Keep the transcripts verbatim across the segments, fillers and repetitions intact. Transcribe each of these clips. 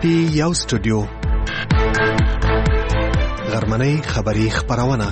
پی یو سټوډیو غرمنۍ خبری خبرونه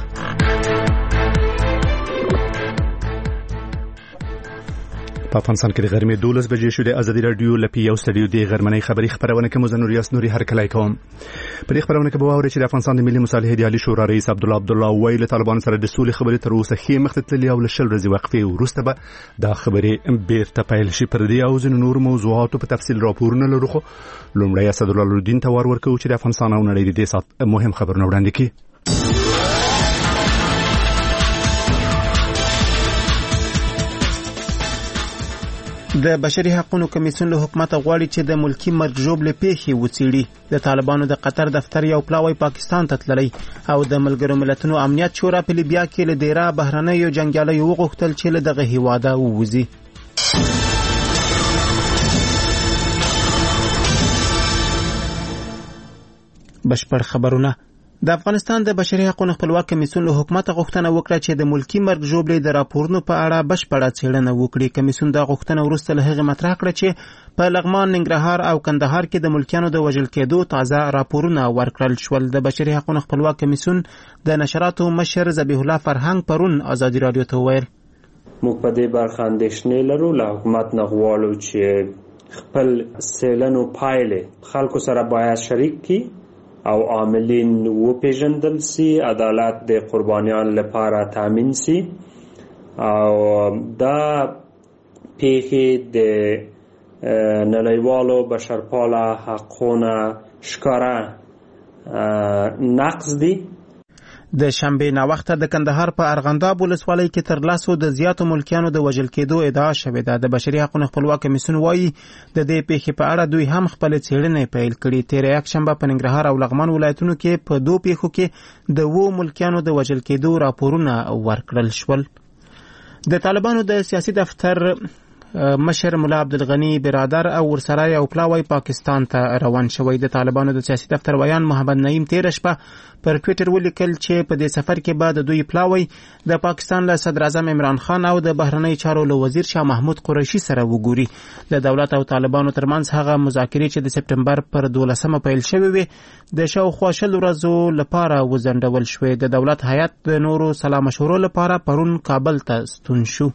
په افغانستان کې د غرمې دولس بجې شو. د ازادي رادیو لپاره یو سټډیو د غرمنۍ خبری خبرونه کې مزنور یاس نوري هر کله کوم. په دې خبرونه کې به واوري چې د افغانستان د ملي مصالحې د عالی شورا رئیس عبد الله عبد الله ویل طالبان سره د سولې خبرې تر اوسه خې مختللي او لشل ورځې وقفې وروسته به دا خبرې بیرته پیل شي. پر دې او ځینو نور موضوعاتو په تفصیل راپورونه لرو. خو لومړی اسد الله الدین ته ورکو چې د افغانستان او نړۍ د دې سات مهم خبرونه وړاندې کړي. د بشري حقوقو کمیسیون له حکومت غواړي چې د ملکی مرګ ژوبلې پیښې وڅېړي. د طالبانو د قطر دفتر یو پلاوی پاکستان ته تللی او د ملګرو ملتونو امنیت شورا په لیبیا کې له ډیره بهرنیو جنګیالیو وغوښتل چې له دغه هیواده ووځي. بشپړ خبرونه. د افغانستان د بشري حقوقو خپلواک کمیسیون له حکومت غوښتنه وکړه چې د ملکی مرګ ژوبلې د راپورونو په اړه بشپړه څېړنه وکړي. کمیسیون دا غوښتنه وروسته له هغه مطرح کړه چې په لغمان، ننګرهار او کندهار کې د ملکیانو د وژل کېدو تازه راپورونه ورکړل شول. د بشري حقوقو خپلواک کمیسیون د نشراتو مشر ذبیح الله فرهنګ پرون ازادي رادیو ته وویل موږ په دې برخه اندېښنې لرو. له حکومت نه غواړو چې خپل څېړنو پایلې خلکو سره باید شریک کړي او عاملین وپیژندل سي، عدالت د قربانیان لپاره تامین سي او دا پیښې د نړیوالو بشرپاله حقوقو ښکاره نقض دي. د شنبه ناوخته د کندهار په ارغنداب ولسوالۍ کې تر لاسو د زیاتو ملکیانو د وژل کېدو ادعا شوې ده. د بشري حقوقو خپلواک کمیسیون وایي د دې پیښې په اړه دوی هم خپل څېړنې پیل کړې. تېره یک شنبه په ننګرهار او لغمان ولایتونو کې په دوه پیښو کې د وو ملکیانو د وژل کېدو راپورونه ورکړل شول. د طالبانو د سیاسي دفتر مشر مولا عبدالغنی برادر او ورسره یو پلاوی پاکستان ته روان شوی. د طالبانو د سیاسي دفتر ویان محمد نعیم تیر شپه پر ټویټر ولیکل چې په دې سفر کې به د دوی پلاوی د پاکستان له صدر اعظم عمران خان او د بهرنی چارو له وزیر شاه محمود قریشي سره وګوري. د دولت او طالبانو ترمنځ هغه مذاکرې چې د سپټمبر پر دولسمه پیل شوې وي د شاوخوا شل ورځو لپاره وځنډول شوې. د دولت هیئت د نورو سلا مشورو لپاره پرون کابل ته ستون شو.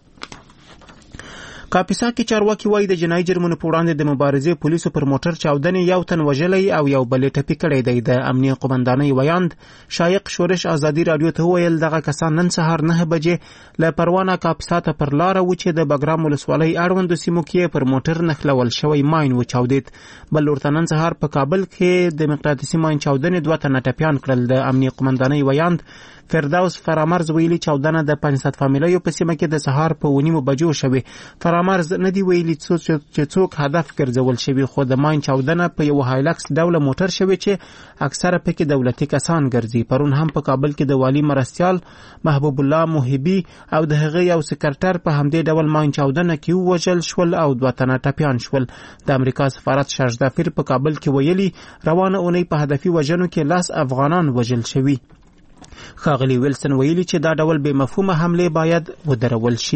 کاپیسا کې چارواکي وایي د جنایي جرمونو په وړاندې د مبارزې پولیسو پر موټر چاودنې یو تن وژلی او یو بل ټپي کړی دی. د امنیه قومندانۍ ویاند شایق شورش ازادي رادیو ته وویل دغه کسان نن سهار نه بجې له پروانه کاپیسا ته پر لاره و چې د بګرام ولسوالۍ اړوندو سیمو کې پر موټر نښلول شوی ماین وچاودېد. بل ورته نن سهار په کابل کې د مقناطیسي ماین چاودنې دوه تنه ټپیان کړل. د امنیه قومندانۍ ویاند فردوس فرامرز ویلي چاودنه د پنځه فامیلیو په سیمه کې د سهار په ونیمو بجو شوې. فرامرز نه دی ویلي چې څوک هدف ګرځول شوی، خو د ماین چاودنه په یو هایلکس ډوله موټر شوی چې اکثره پکې دولتي کسان ګرځي. پرون هم په کابل کې د والی مرستیال محبوب الله محبي او د هغه یو سکرټر په همدې ډول ماین چاودنه کې ووژل شول او دوه تنه ټپیان شول. د امریکا سفارت شاهزادافیر په کابل کې ویلي روانه اونۍ په هدفي وژنو کې لاس افغانان وژل شوي. ښاغلي ویلسن ویلي چې دا ډول بې مفهومه حملې باید ودرول شي.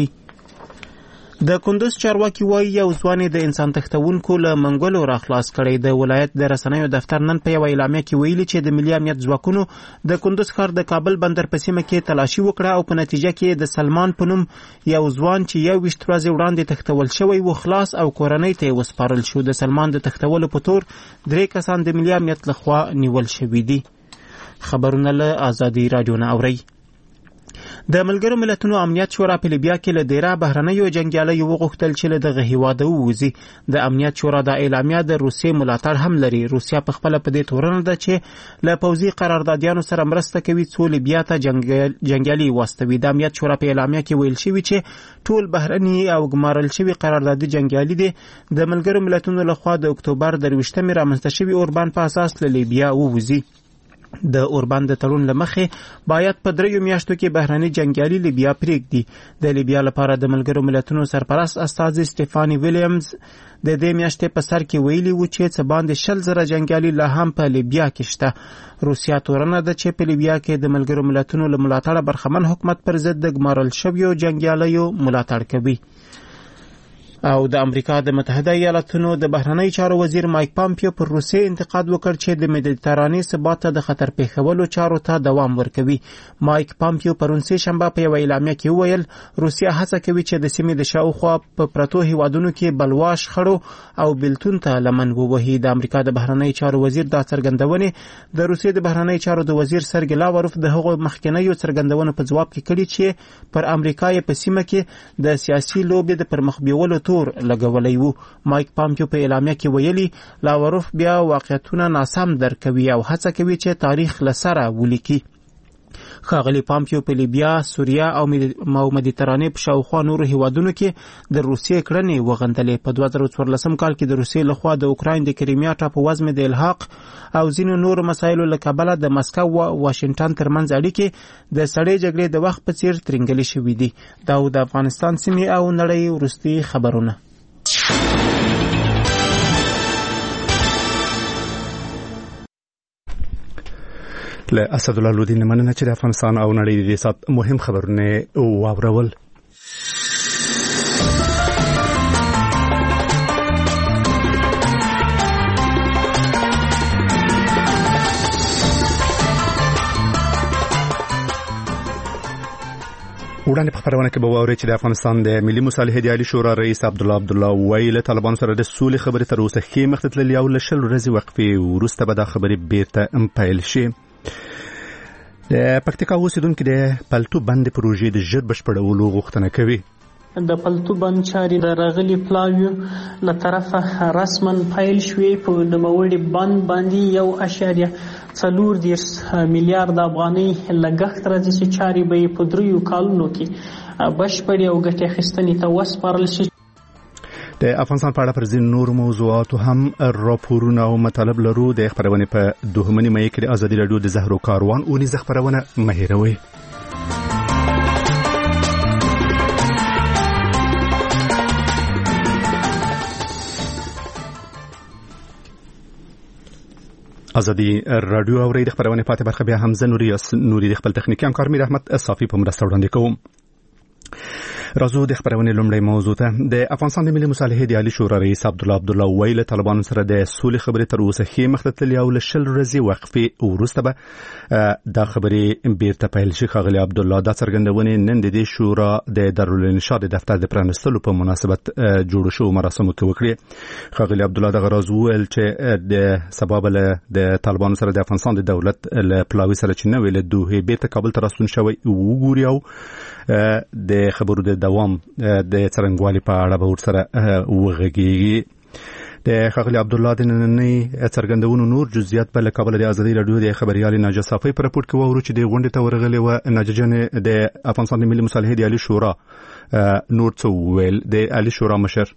د کندوز چارواکي وایي یو ځوان د انسان تښتونکو له منګولو راخلاص کړی. د ولایت د رسنیو دفتر نن په یوه اعلامیه کې ویلي چې د ملي امنیت ځواکونو د کندوز ښار د کابل بندر په سیمه کې تلاشي وکړه او په نتیجه کې د سلمان په نوم یو ځوان چې یو ویشت ورځې وړاندې تښتول شوی و خلاص او کورنۍ ته یې وسپارل شو. د سلمان د تښتولو په تور درې کسان د ملي امنیت لخوا نیول شوي دي. خبرونه له ازادي رادیو نه اورئ. د ملګرو ملتونو امنیت شورا په لیبیا کې له ډیره بهرنیو جنګیالیو وغوښتل چې له دغه هیواده ووځي. د امنیت شورا د اعلامیه د روسیې ملاتړ هم لري. روسیا په خپله په دې تورنه ده چې له پوځي قراردادیانو سره مرسته کوي څو لیبیا ته جنګیالي واستوي. د امنیت شورا په اعلامیه کې ویل شوي چې ټول بهرني او ګمارل شوي قراردادي جنګیالي دي د ملګرو ملتونو لخوا د اکتوبر درویشتمې رامنځته شوي اوربان په اساس له لیبیا ووځي. د اوربان د تړون له مخې باید په دریو میاشتو کې بهرني جنګیالي لیبیا پرېږدي. د لیبیا لپاره د ملګرو ملتونو سرپرست استازي سټیفاني ویلیامز د دې میاشتې په سر کې ویلي و چې څه باندې شل زره جنګیالي لا هم په لیبیا کې شته. روسیا تورنه ده چې په لیبیا کې د ملګرو ملتونو له ملاتړه برخمن حکومت پر ضد د ګمارل شویو جنګیالیو ملاتړ کوي. او د امریکا د متحده ایالاتونو د بهرنی چارو وزیر مایک پامپیو پر روسیې انتقاد وکړ چې د مدیترانې ثبات ته د خطر پیښولو چارو ته دوام ورکوي. مایک پامپیو پرون سه شنبه په یو اعلامیه کې وویل روسیا هڅه کوي چې د سیمې د شاوخوا په پرتو هیوادونو کې بلواش خړو او بلتون ته لمن ووهي. د امریکا د بهرنی چارو وزیر دا څرګندونې د روسیې د بهرنی چارو د وزیر سرګی لاوروف د هغو مخکنیو څرګندونو په جواب کې کړي چې پر امریکا یې په سیمه کې د سیاسي لوبې د پرمخ بیولو تور لګولای وو. مایک پامپیو په اعلامیه کې ویلي لاوروف بیا واقعیتونه ناسم درکوي او هڅه کوي چې تاریخ لسره ولیکي. ښاغلي پامپیو په لیبیا، سوریه او مدیترانې په شاوخوا نورو هیوادونو کې د روسیې کړنې وغندلې. په دوه زره څوارلسم کال کې د روسیې لخوا د اوکراین د کریمیا ټاپووزمې د الحاق او ځینو نورو مسایلو له کبله د مسکو او واشنگټن ترمنځ اړیکې د سړې جګړې د وخت په څیر ترنګلې شوې دي. دا د افغانستان سیمې او نړۍ وروستي خبرونه. له اسدالله لودي نه مننه چې د افغانستان او نړۍ د سات مهم خبرونه واورول. وړاندې په خبرونه کې به واورئ چې د افغانستان د ملي مصالحې د عالی شورا رئیس عبدالله عبدالله وایي له طالبانو سره د سولې خبرې تر اوسه ښې مخ ته تللې او له شل ورځې وقفې وروسته به دا خبرې بیرته پیل شي. د پکتیکا اوسیدونکو د پلتو بند پروژې د ژر بشپړولو غوښتنه کوي. د پلتو بند چارې د راغلي پلاویو له طرفه رسما پیل شوې. په نوموړي بند باندې یو اشاریه څلور دېرش میلیارډ افغانۍ لګښت راځي چې چارې به یې په دریو کالونو کې بشپړې او ګټې اخیستنې ته وسپارل شي. د افغانستان په اړه پر ځینو نورو موضوعاتو هم راپورونه او مطالب لرو. د خبرونې په دوهمه نیمایي کې د ازادي راډیو د زهرو کاروان اونیزه خبرونه مه هېروئ. ازادي راډیو اوري د خبرونې پاتې برخه بیا هم زه نوري نوري د خپل تخنیکی همکار میر احمد صافي په مرسته وړاندې کوم. راځو د خبرونې لومړی موضوع ته. د افغانستان د ملي مصالحې د عالی شورا رئیس عبدالله عبدالله وایي له طالبانو سره د سولې خبرې تر اوسه ښې مخ ته تللې او له شل ورځې وقفې وروسته به دا خبرې بیرته پیل شي. ښاغلي عبدالله دا څرګندونې نن د دې شورا د دارالانشا د دفتر د پرانیستلو په مناسبت جوړ شوو مراسمو کې وکړې. ښاغلي عبدالله دغه راز وویل چې د سبا به د طالبانو سره د افغانستان د دولت له پلاوي سره چې نوې له دوحې بیرته کابل ته راستون شوی وګوري او د خبرو د دوام د څرنګوالي په اړه به ورسره وغږیږي. د ښاغلي عبدالله د نننۍ څرګندونو نور جزئیات په له کابل د ازادي راډیو د خبريال ناجیه صافي په راپور کې واورو چې د غونډې ته ورغلې و. ناجیه جان د افغانستان د ملي مصالحې د عالی شورا نور څه ویل؟ د عالی شورا مشر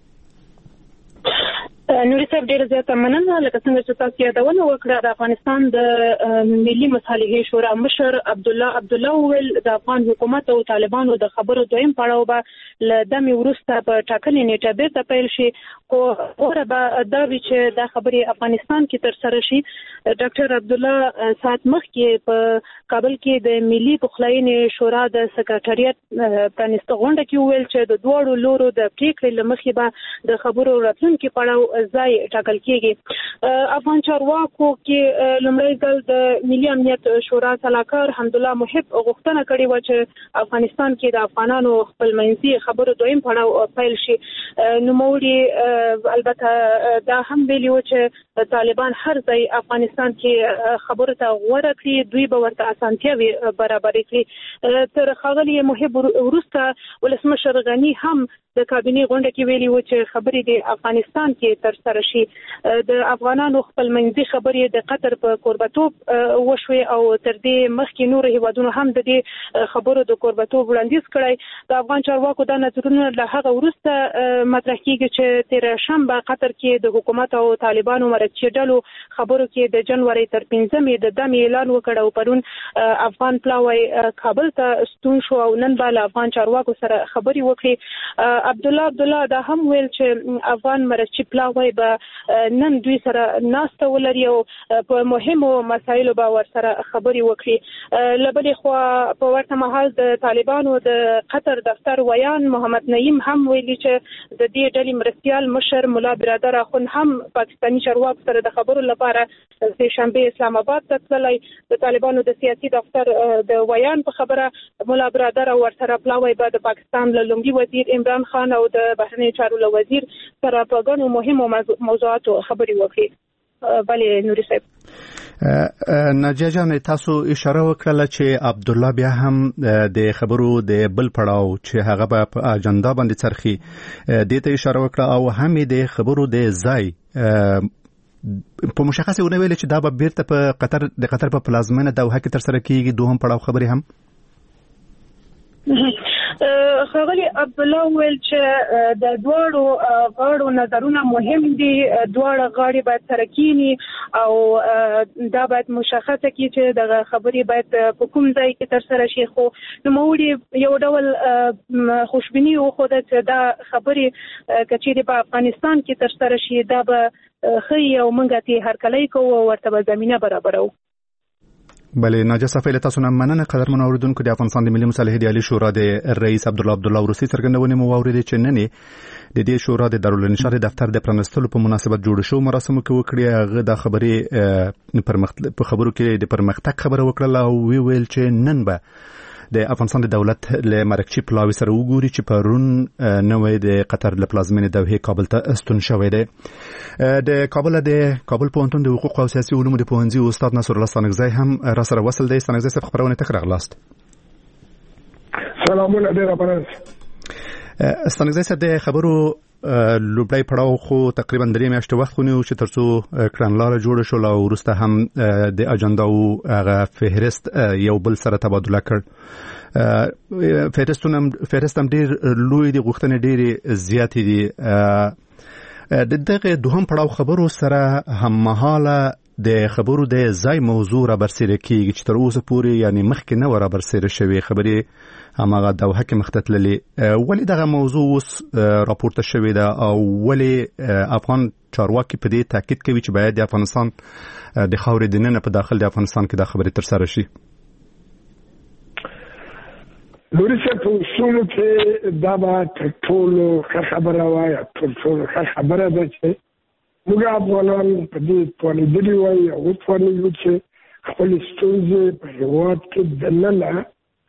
نوري صاحب ډېر زیاته مننه. لکه څنګه چې تاسو یادونه وکړه د افغانستان د ملي مصالحې شورا مشر عبدالله عبدالله ویل د افغان حکومت او طالبانو د خبرو دویم پړاو به له دمې وروسته په ټاکلې نیټه بیرته پیل شي. خو غوره به دا وي چې دا خبرې افغانستان کې ترسره شي. ډاکټر عبدالله ساعت مخکې په کابل کې د ملي پخلاینې شورا د سکرټریات پرانیسته غونډه کې ویل چې د دواړو لورو د پریکړې له مخې به د خبرو راتلونکي پړاو ځای ټاکل کېږي. افغان چارواکو کې لومړی ځل د ملي امنیت شورا سلاکار حمدالله محب غوښتنه کړې و چې افغانستان کې د افغانانو خپلمنځي خبرو دویم پړاو پیل شي. نوموړي البته دا هم ویلي و چې طالبان هر ځای افغانستان کې خبرو ته غوره کړي، دوی به ورته اسانتیاوي برابرې کړي. تر ښاغلي محب وروسته ولسمشر غني هم د کابینې غونډه کې ویلي و چې خبرې د افغانستان کې ترسره شي. د افغانانو خپلمنځي خبرې د قطر په کوربتوب وشوي او تر دې مخکې نور هیوادونو هم د دې خبرو د کوربتوب وړاندیز کړی. د افغان چارواکو د نظرونو له هغه وروسته مطرح کیږي چې تیر شنبه قطر کې د حکومت او طالبانو مرکزي ډلو خبرو کې د جنوري تر پنځمې د دمې اعلان وکړ او پرون افغان پلاوی کابل ته ستون شو او نن به له افغان چارواکو سره خبرې وکړي. عبد الله عبد الله دا هم ویل چې افغان مرچی پلاوی به نن دوی سره ناسته ولري او په مهمو مسایلو به ورسره خبرې وکړي. لبلې خو په ورته مهال د طالبانو د قطر دفتر ویان محمد نعیم هم ویلي چې د دې ډلې مرستیال مشر مولا برادر اخون هم پاکستاني چارواکو سره د خبرو لپاره د شنبه اسلام آباد ته تللی. د طالبانو د سیاسي دفتر د ویان په خبره مولا برادر او ورسره پلاوی به د پاکستان له لومړي وزیر عمران خان او د بهرنیو چارو له وزیر سره په ګڼو مهمو موضوعاتو خبرې وکړي. بلې نوري صاحب ناجیه جان تاسو اشاره وکړه چې عبد الله بیا هم د خبرو د بل پړاو چې هغه په اجنډا باندې څرخي د ته اشاره وکړه او هم د خبرو د ځای په مشخصه ونه ویل چې دا به بیرته په قطر د قطر په پلازمینه دوحه کې تر سره کیږي. دوهم پړاو خبرې هم خغلی عبد الله ویل چې د دوړو غاړو نظرونه مهم دي. دوړه غاړي باید سره کینی او دا باید مشخصه کی چې د خبرې باید په کوم ځای کې تر سره شي. خو نو موږ یو ډول خوشبینی او خو د دا خبرې کچېری په افغانستان کې تر سره شي دا به خي او منګه ته هر کله کوو ورته زمينه برابرو. بله ناجیه صافی له تاسو نه مننه. قدرمن اوریدونکو د افغانستان د ملي مصالحې عالی شورا د رئیس عبد الله عبد الله ورسی څرګندونې مو واوریدې چې نن د دې شورا د دارالانشار دفتر د پرانستلو په مناسبت جوړ شو مراسمو کې وکړي. هغه د خبرې په خبرو کې د پرمختګ خبره وکړه او وی ویل چې نن به د افغانستان د دولت له مرکچی پلاوی سره وګوري چې پرون نوې د قطر له پلازمینې دوحه کابل ته استون شوې ده. د کابل د کابل پوهنتون د حقوق او سیاسي علومو د پوهنځي استاد نصر الله ستانکزی هم را سره وصل دی. ستانکزی صاحب خبرونه تکرار غلاست. سلامونه ډیر پرنس. ستانکزی صاحب د خبرو لوبړی پړاو خو تقریبا درې میاشتې وخت خونی چې ترڅو کړنلاره جوړ شو او وروسته هم د اجنډا او هغه فهرست یو بل سره تبادله کړ. فهرستونه فهرست هم ډیر لوی دي غوښتنې ډیر زیاتې دي. د دغه دوهم پړاو خبرو سره هم مهاله د خبرو د ځای موضوع را برسېره کیږي چې تر اوسه پورې یعنی مخکې نه ورا برسېره شوی خبرې هماغه دوحه کې مختتللې. ولی دغه موضوع اوس راپورته شوی ده او ولی افغان چارواکي په دې تاکید کوي چې باید د افغانستان د خاورې دننه په داخل د افغانستان کې دا خبرې تر سره شي؟ نوري څه په اصولو کې دا به تر ټولو ښه خبره وایي تر ټولو ښه خبره ده چې موږ افغانان په دې توانېدلي وایي او وتوانېږو چې خپلې ستونزې په هېواد کې دننه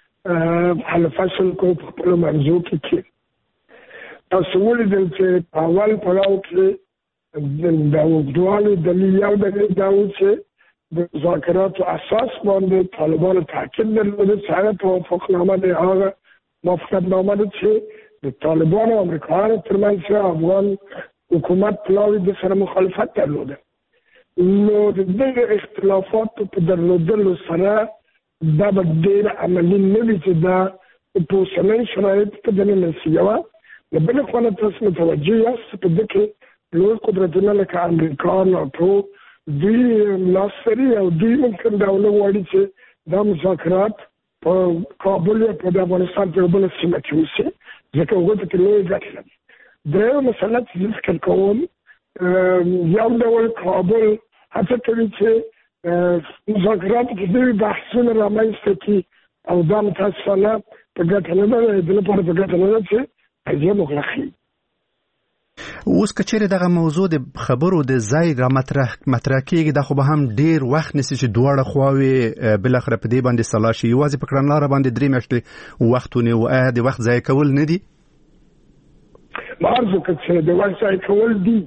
حل فصل کو په خپلو منځو کې کړي. تاسو ولیدل چې په اول پړاو کې د اوږدوالي دلیل یو دلیل دا و چې د مذاکراتو اساس باندې طالبانو تاکید درلوده چې هغه توافقنامه دی هغه موافقتنامه ده چې د طالبانو او امریکایانو ترمنځ افغان حکومت پلاوی د سره مخالفت درلوده. نو د دغه اختلافاتو په درلودلو سره دا به ډېر عملي نه وي چې دا په اوسنۍ شرایطو کې دننه شي. یوه د بلې خوا نه تاسو متوجه یاست په دې کې لوی قدرتونه لکه امریکا ناټو دوی ملاسري او دوی ممکن دا ونه غواړي چې دا مذاکرات په کابل یا په افغانستان کې بله سیمه کې وشي ځکه هغوی ته لویې ګټې لري. درېیمه مسله چې زه فکر کوم یو ډول کابل هڅه کوي چې مذاکرات کې دوی بحثونه رامنځته کړي او دا متاسفانه په ګټه نه ده د لپاره په ګټه نه ده چې قضیه مغلقي. اوس که چیرې دغه موضوع د خبرو د ځای را مطرح مطرح کېږي دا خو به هم ډېر وخت نیسي چې دواړه خواوې بالاخره په دې باندې سلا شي. یوازې په کړنلاره باندې درې میاشتې وخت ونیو. آیا د وخت ضایع کول نه دي؟ ما عرض وکړ چې د وخت ضایع کول دي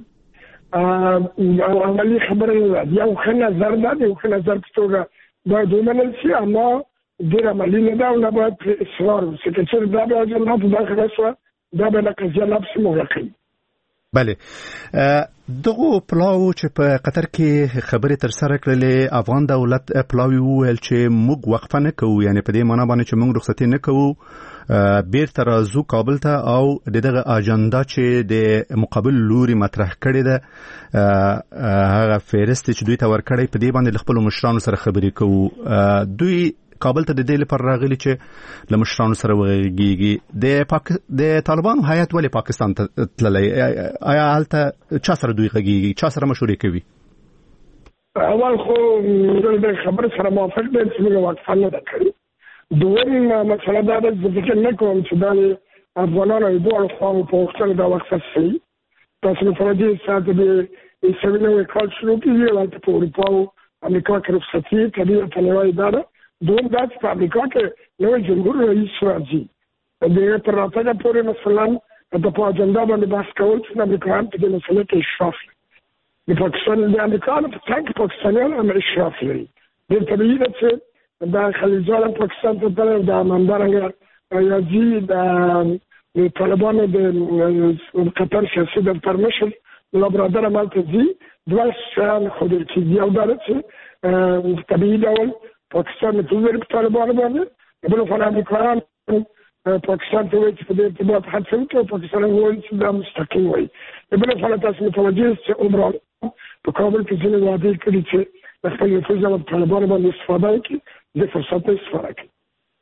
او عملي خبره نه ده. یو ښه نظر ده د یو ښه نظر په توګه باید ومنل شي اما ډېر عملي نه ده او نه باید پرې اصرار وشي. که چېرې دا به اجنډا په داخله شوه دا به له قضیه لا پسې مغلقوي. بله دغه پلاو چې په قطر کې خبرې تر سره کړلې افغان دولت پلاوی وویل چې موږ وقفه نه کوو یعنی په دې معنا باندې چې موږ رخصتي نه کوو بیرته راځو کابل ته او دغه اجنډا چې د مقابل لوري مطرح کړې ده هغه فهرست چې دوی ته ورکړی په دې باندې خپل مشرانو سره خبرې کوو. دوی کابل ته د دې لپاره راغلي چې له مشرانو سره وغږیږي. د پاک د طالبانو هیات ولې پاکستان ته تللی؟ آیا هلته چا سره دوی غږیږي؟ چا سره مشورې کوي؟ اول خو د خبر سره موافق دي چې موږ وقفه نه ده کړې. دویم مسله دا ده چې فکر نه کوم چې دا افغانانو د دواړو خواو په وختونو دا وقفه شي. تاسو متوجه ساتئ د ایسوینوي کال شروع کیږي ولته په اروپا او امریکا کې رخصتي طبیعت نوې ده. دوم دا چې په امریکا کې نوې جمهور رئیس راځي. د تر راتګه پورې مثلا د په اجنډا باندې بحث کول چې امریکایان په دې مسله کې اشراف لري. د پاکستان د امریکایانو په څنګ پاکستانیان هم اشراف لري. د طبیعي ده چې د خلیجوالو پاکستان ته تلل د منبرنګ یاځي د د طالبانو د قطر سیاسي دفتر مشر لابرادر مالته ځي. دوه شیان ښودل کېږي. یو دا ده چې طبیعي ډول پاکستان متضرر په طالبانو باندې، بل خوا امریکایان پاکستان ته وایي چې په دې ارتباط هڅه وکړي او پاکستان وایي چې دا مستقیم وایي. بل خوا تاسو متوجه یاست چې عمران په کابل کې ځینې وعدې کړي چې د خپل نفوذ نه طالبانو باندې استفاده وکړي، د فرصت استفاده وکړي.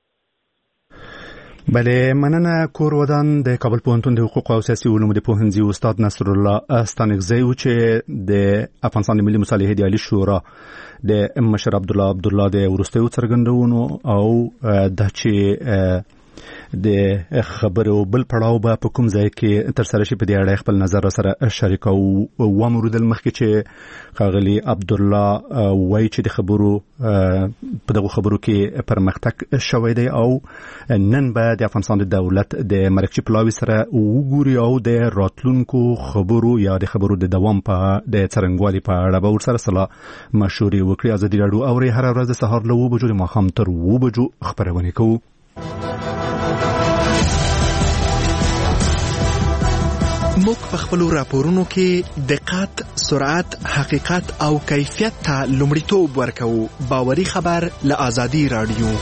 بله مننه. کور ودان د کابل پوهنتون د حقوق او سیاسي علومو د پوهنځي استاد نصر الله ستانکزی و چې د افغانستان د ملي مصالحې د عالی شورا د مشر عبد الله عبد الله د ورستیو څرګندونو او د چې د خبرو بل پړاو به په کوم ځای کې تر سره شي په دې اړه خپل نظر سره شریکو و مرودل مخکې چې خاغلی عبد الله وای چې د خبرو په دغه خبرو کې پرمختګ شوی دی او نن به د افغانستان د دولت د مرکزي پلاوی سره وګوري او د راتلونکو خبرو یا د خبرو د دوام په د څرنګوالي په اړه به ورسره سلا مشورې وکړي. ازادي راډیو اوري هر ورځ د سهار له وو بجو د ماښام تر وو بجو خبرونه کوو. موږ په خپل راپورونو کې دقت، سرعت، حقیقت او کیفیت ته لومړیتوب ورکوو. باوري خبر له ازادي راډیو.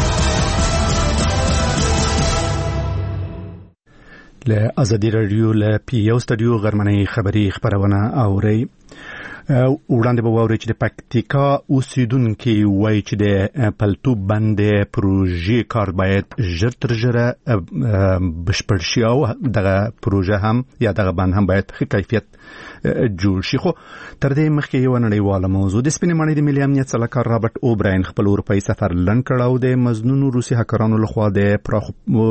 له ازادي راډیو له پی یو سټډیو غرمنۍ خبری خبرونه اوري. وړاندې به واوري چې د پکتیکا اوسیدونکو وایي چې د پلتو بندې پروژې کار باید ژر تر ژره بشپړ شي او دغه پروژه هم یا دغه بند هم باید په کیفیت جوړ شي. خو تر دې مخکې یو نړیواله موضوع د سپینې ماڼۍ د ملي امنیت سلاکار رابرټ اوبراین خپل اروپایي سفر لنډ کړ او د مزنونو روسي هکرانو لخوا د پراخو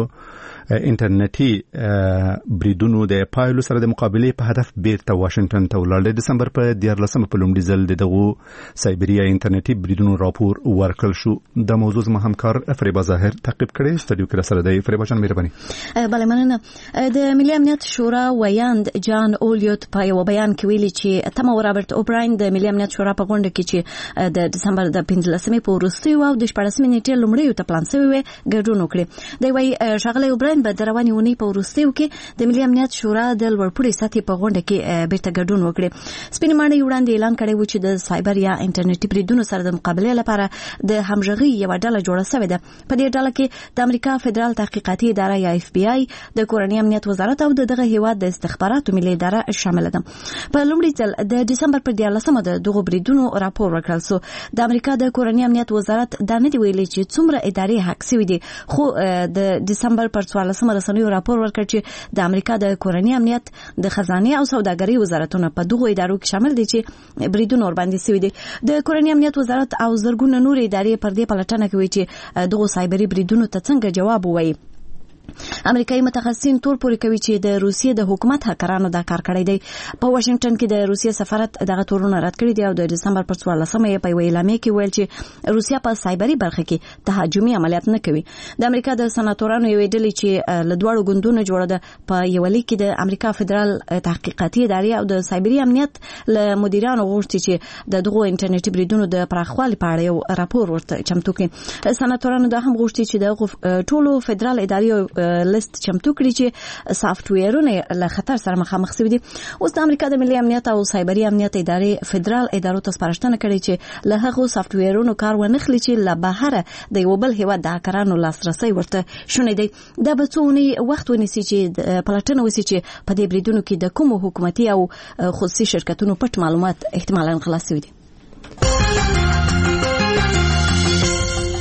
انټرنیټي بریدونو د پایلو سره د مقابلې په هدف بیرته واشنگټن ته ولاړ. د دسمبر په دیارلسمه په لومړي ځل دغه سایبریا انټرنیټي بریدونو راپور ورکړل شو. د موضوع زما همکار فریبا ظاهر تعقیب کړی. سټډیو کې سره دی. فریبا جان مهرباني. بله مننه. د ملي امنیت شورا ویاند جان اولیوت په یو بیان کې ویلي چې تمه رابرټ اوبراین د ملي امنیت شورا په غونډه کې چې د دسمبر د پنځلسمې په وروستیو او د شپاړسمې نیټې لومړیو ته پلان شوی و ګډون وکړي. دی وايي ښاغلی اوبراین به د روانې اونۍ په وروستیو کې د ملي امنیت شورا د لوړپوړي سطحې په غونډه کې بیرته ګډون وکړي. سپینې ماڼۍ وړاندې اعلان کړی و چې د سایبر یا انټرنیټي بریدونو سره د مقابلې لپاره د همغږۍ یوه ډله جوړه شوې ده. په دې ډله کې د امریکا فدرال تحقیقاتي اداره یا اف بی آی، د کورنۍ امنیت وزارت او د دغه هیواد د استخباراتو ملي اداره شامل ده. په لومړي ځل د دسمبر پر دیارلسمه د دغو بریدونو راپور ورکړل شو. د امریکا د کورنۍ امنیت وزارت دا نه دی ویلي چې څومره ادارې حق شوي دي، خو د دسمبر پر څوارلسمه رسنیو راپور ورکړ چې د امریکا د کورنۍ امنیت، د خزانه او سوداګرۍ وزارتونه په دغو ادارو کې شامل دي چې بریدونه ورباندې شوي دي. د کورنۍ امنیت وزارت او زرګونه نور ادارې پر دې پلټنه کوي چې دغو سایبري بریدونو ته څنګه جواب ووایي. امریکایي متخصصین تور پورې کوي چې د روسیې د حکومت هکرانو دا کار کړی دی. په واشنگټن کې د روسیې سفارت دغه تورونه رد کړي دي او د دسمبر پر څوارلسمه یې په یوه اعلامیه کې ویل چې روسیه په سایبري برخه کې تهاجمي عملیات نه کوي. د امریکا د سناتورانو یوې ډلې چې له دواړو ګوندونو جوړه ده په یوه لیک کې د امریکا فدرال تحقیقاتي ادارې او د سایبري امنیت له مدیرانو غوښتي چې د دغو انټرنیټي بریدونو د پراخوالي په اړه یو راپور ورته چمتو کړي. سناتورانو دا هم غوښتي چې د ټولو فدرال ادارې لیست چمتو کړي چې سافټویرونه له خطر سره مخامخ شوي دي. اوس د امریکا د ملي امنیت او سایبري امنیت ادارې فدرال ادارو ته سپارښتنه کړې چې له هغو سافټویرونو کار ونخلي چې له بهره د یو بل هیواد د هکرانو لاسرسی ورته شونی دی. دا به څو اونۍ وخت ونیسي چې پلټنه وشي چې په دې بریدونو کې د کومو حکومتي او خصوصي شرکتونو پټ معلومات احتمالاً خلاص شوي دي.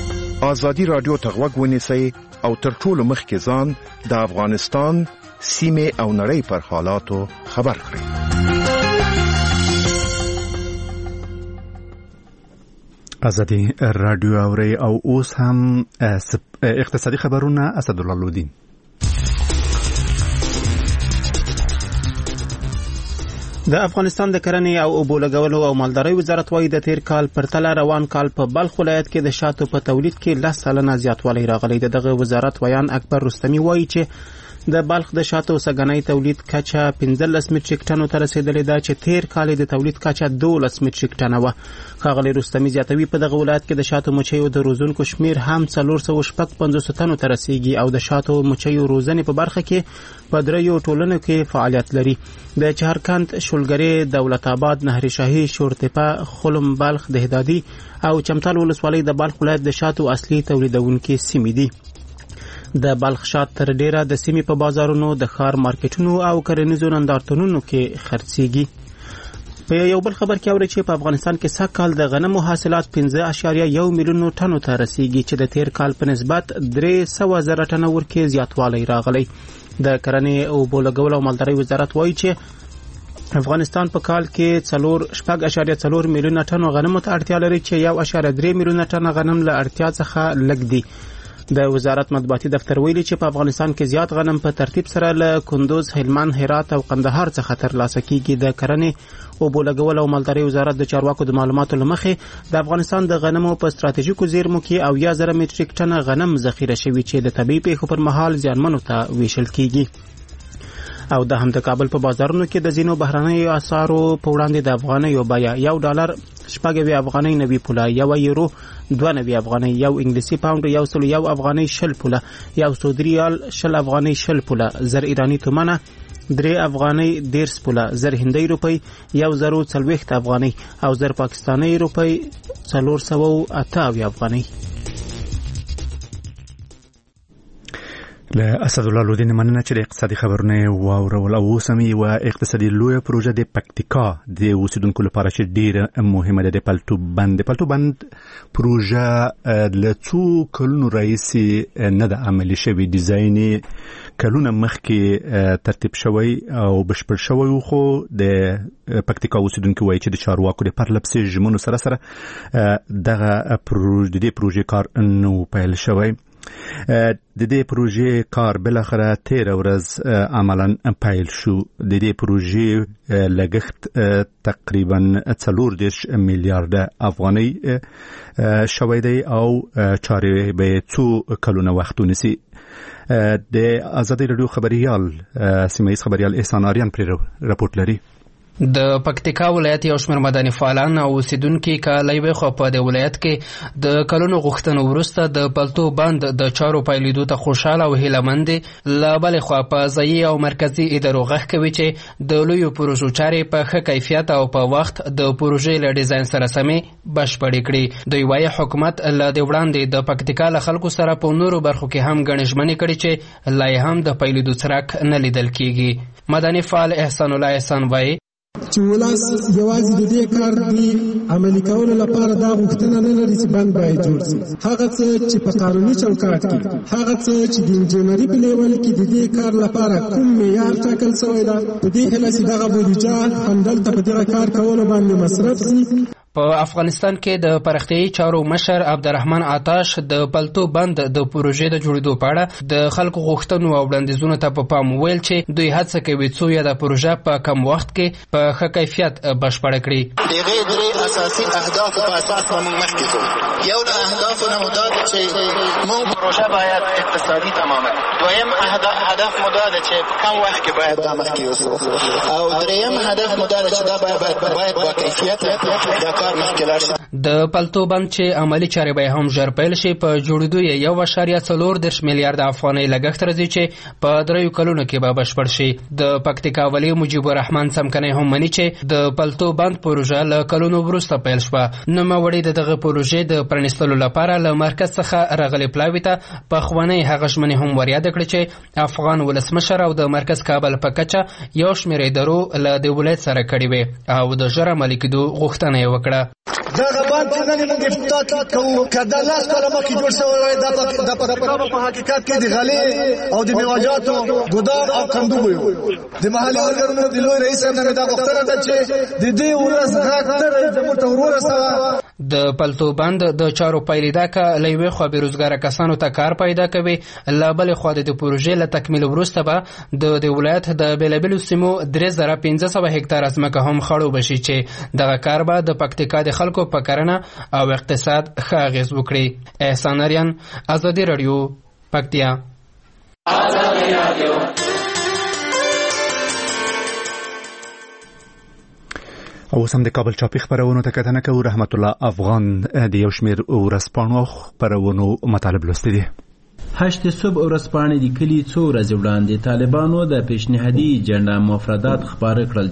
ازادي رادیو ته غوږ ونیسئ او تر ټولو مخکې ځان د افغانستان سیمه او نړۍ پر حالاتو خبر کړئ. ازادي رادیو اوري او اوس هم اقتصادي خبرونه. اسدالله لودین. د افغانستان د کرنې او اوبو لګولو او مالدارۍ وزارت وايي د تیر کال پرتله روان کال په بلخ ولایت کې د شاتو په تولید کې لس سلنه زیاتوالی راغلی. دغه وزارت ویان اکبر رستمی وايي چې د بلخ د شاتو سګنۍ تولید کچه پنځلس میټریک ټنو ته رسیدلې ده چې تیر کال د تولید کچه دولس میټریک ټنه وه. ښاغلی رستمی زیاتوي په دغه ولایت کې د شاتو مچیو د روزونکو شمیر هم څلور سوه شپږ پنځوس تنو ته رسیږي او د شاتو مچیو روزنې په برخه کې په دریو ټولنو کې فعالیت لري. د چهارکند، شولګرې، دولت آباد، نهر شاهي، شورتپه، خلم، بلخ، دهدادي او چمتال ولسوالۍ د بلخ ولایت د شاتو اصلي تولیدونکي سیمې دي. د بلخ شات تر ډیره د سیمې په بازارونو، د ښار مارکیټونو او کرنیزو نندارتونونو کې خرڅیږي. په یو بل خبر کې اوري چې په افغانستان کې سږ کال د غنمو حاصلات پنځه اعشاریه یو میلیون ټنو ته رسیږي چې د تیر کال په نسبت درې سوه زره ټنه ورکې زیاتوالی راغلی. د کرنې او اوبو لګولو او مالدارۍ وزارت وایي چې افغانستان په کال کې څلور شپږ اعشاریه څلور میلیونه ټنو غنمو ته اړتیا لري چې یو اعشاریه درې میلیونه ټنه غنم له اړتیا څخه لږ دي. د وزارت مطبوعاتي دفتر ویلي چې په افغانستان کې زیات غنم په ترتیب سره له کندوز، هلمند، هرات او قندهار څخه ترلاسه کیږي. د کرنې اوبو لګولو او مالدارۍ وزارت د چارواکو د معلوماتو له مخې د افغانستان د غنمو په ستراتیژیکو زیرمو کې اویا زره میټریک ټنه غنم ذخیره شوي چې د طبیعي پیښو پر مهال زیانمنو ته ویشل کیږي. او د هم د کابل په بازارونو کې د ځینو بهرنیو اسعارو په وړاندې د افغانیو بیه یو ډالر شپږ اویا افغانۍ نوي پوله، یو یورو دوه نوي افغانۍ، یو انګلیسي پاونډ یو سل یو افغانۍ شل پوله، یو سعودي ریال شل افغانۍ شل پوله، زر ایرانی تومنه درې افغانۍ دیرس پوله، زر هندۍ روپۍ یو زرو څلوېښت افغانۍ او زر پاکستانۍ روپۍ څلور سوه اته اویا افغانۍ. له اسدالله لودین مننه چې د اقتصادي خبرونه واورول. او اوس هم یوه اقتصادي لویه پروژه د پکتیکا د اوسیدونکو لپاره چې ډیره مهمه ده، د پلتو بند. د پلتو بند پروژه له څو کلونو راهیسې نه ده عملي شوې. ډیزاین کلونه مخکې ترتیب شوی او بشپړ شوی، خو د پکتیکا اوسیدونکو وایي چې د چارواکو د پرلپسې ژمنو سره سره دغه پروژه د دې پروژې کار نو پیل شوی. د دې پروژې کار بالاخره تیر ورځ عملاً پیل شو. د دې پروژې لګښت تقریباً څلور دېرش میلیارډ افغانۍ شوی دی او چارې به څو کلونه وخت ونیسي. د ازادي رادیو خبريال سیمایي خبريال احسان آریان پر راپورټ لري. د پکتیکا ولایت یو شمېر مدني فعالان او اوسیدونکي کالیوي خو په د ولایت کې د کلونو غوښتنو وروسته د پلتو بند د چارو پیلېدو ته خوشاله او هیلهمند دي. له بلې خوا په ځایي او مرکزي ادارو غږ کوي چې د لویو پروژو چارې په ښه کیفیت او په وخت د پروژې له ډیزاین سره سمې بشپړې کړي. دوی وایي حکومت له دې وړاندې د پکتیکا له خلکو سره په نورو برخو کې هم ګڼې ژمنې کړي چې لا یې هم د پیلېدو څرک نه لیدل کیږي. مدني فعال احسان الله احسان وایي چې ولاس یوازې د دې کار دی عملي کولو لپاره دا غوښتنه نه لري چې بند باید جوړ شي. هغه څه چې په قانوني چوکاټ کې، هغه څه چې د انجینري په لیول کې د دې کار لپاره کوم معیار ټاکل شوی ده، په دې هیله چې دغه بودیجه همدلته په دغه کار کولو باندې مصرف شي. په افغانستان کې د پرختیايي چارو مشر عبدالرحمن عطاش د پلتو بند د پروژې د جوړېدو په اړه د خلکو غوښتنو او وړاندیزونو ته په پام ویل چې دوی هڅه کوي څو یا د پروژه په کم وخت کې په ښه کیفیت بشپړه کړي. دغه درې اساسي اهداف په اساس موږ مخکې ځو. یو د اهدافو نه مدار چې موږ پروژه باید اقتصادي تمام کړو. دویم هدف مدار چې په کم وخت کې باید دا مخکې وسو. او دریم هدف مدار چې دا باید باید با کیفیت د پلتو بند چې عملی چارې به هم ژر پیل شي. په جوړېدو یې یو اعشاریه څلور دېرش میلیارډ افغانۍ لګښت راځي چې په دریو کلونو کې به بشپړ شي. د پکتیکا والي مجیب الرحمن څمکنی هم مني چې د پلتو بند پروژه له کلونو وروسته پیل شوه. نوموړي د دغه پروژې د پرانیستلو لپاره له مرکز څخه راغلي پلاوي ته پخوانۍ هغه ژمنې هم وریاده کړې چې افغان ولسمشر او د مرکز کابل په کچه یو شمېر ادارو له د ولایت سره کړې وې او د ژر عملي کېدو غوښتنه یې وکړه. کړه. دغه باندې چې نن موږ افتتاح کوو که دا لاس کاله مخکې جوړ شوی وای دا په حقیقت کې د غلې او د میوه‌جاتو ګدام او کندو وي. د محلي ارګانونو د لوی رئیس صاحب نه دا غوښتنه ده چې د دې ورځ غږ تر زموږ ته ورسوه. د پلتو بند د چارو پایلیدا کا لوی خو بیروزګار کسانو ته کار پیدا کوي. لا بل خو د پروژې له تکمیل وروسته به د د ولایت د بیلابلو سیمو درې زره پنځه سوه هکتار ځمکه هم خړو بشي چې دغه کار به د پکتیکا د خلکو په کرنه او اقتصاد ښه اغېز وکړي. احسان اریان، ازادي رادیو، پکتیا. ازادي رادیو او سم د کابل چاپی خبرونو ته کتنه کوو. رحمت الله افغان د یو شمیر ورځپاڼو خبرونو مطالب لوستي دي. هشت صبح ورځپاڼې د کلی څو ورځې وړاندې طالبانو د پیشنهادي جنډا مفردات خپاره کړل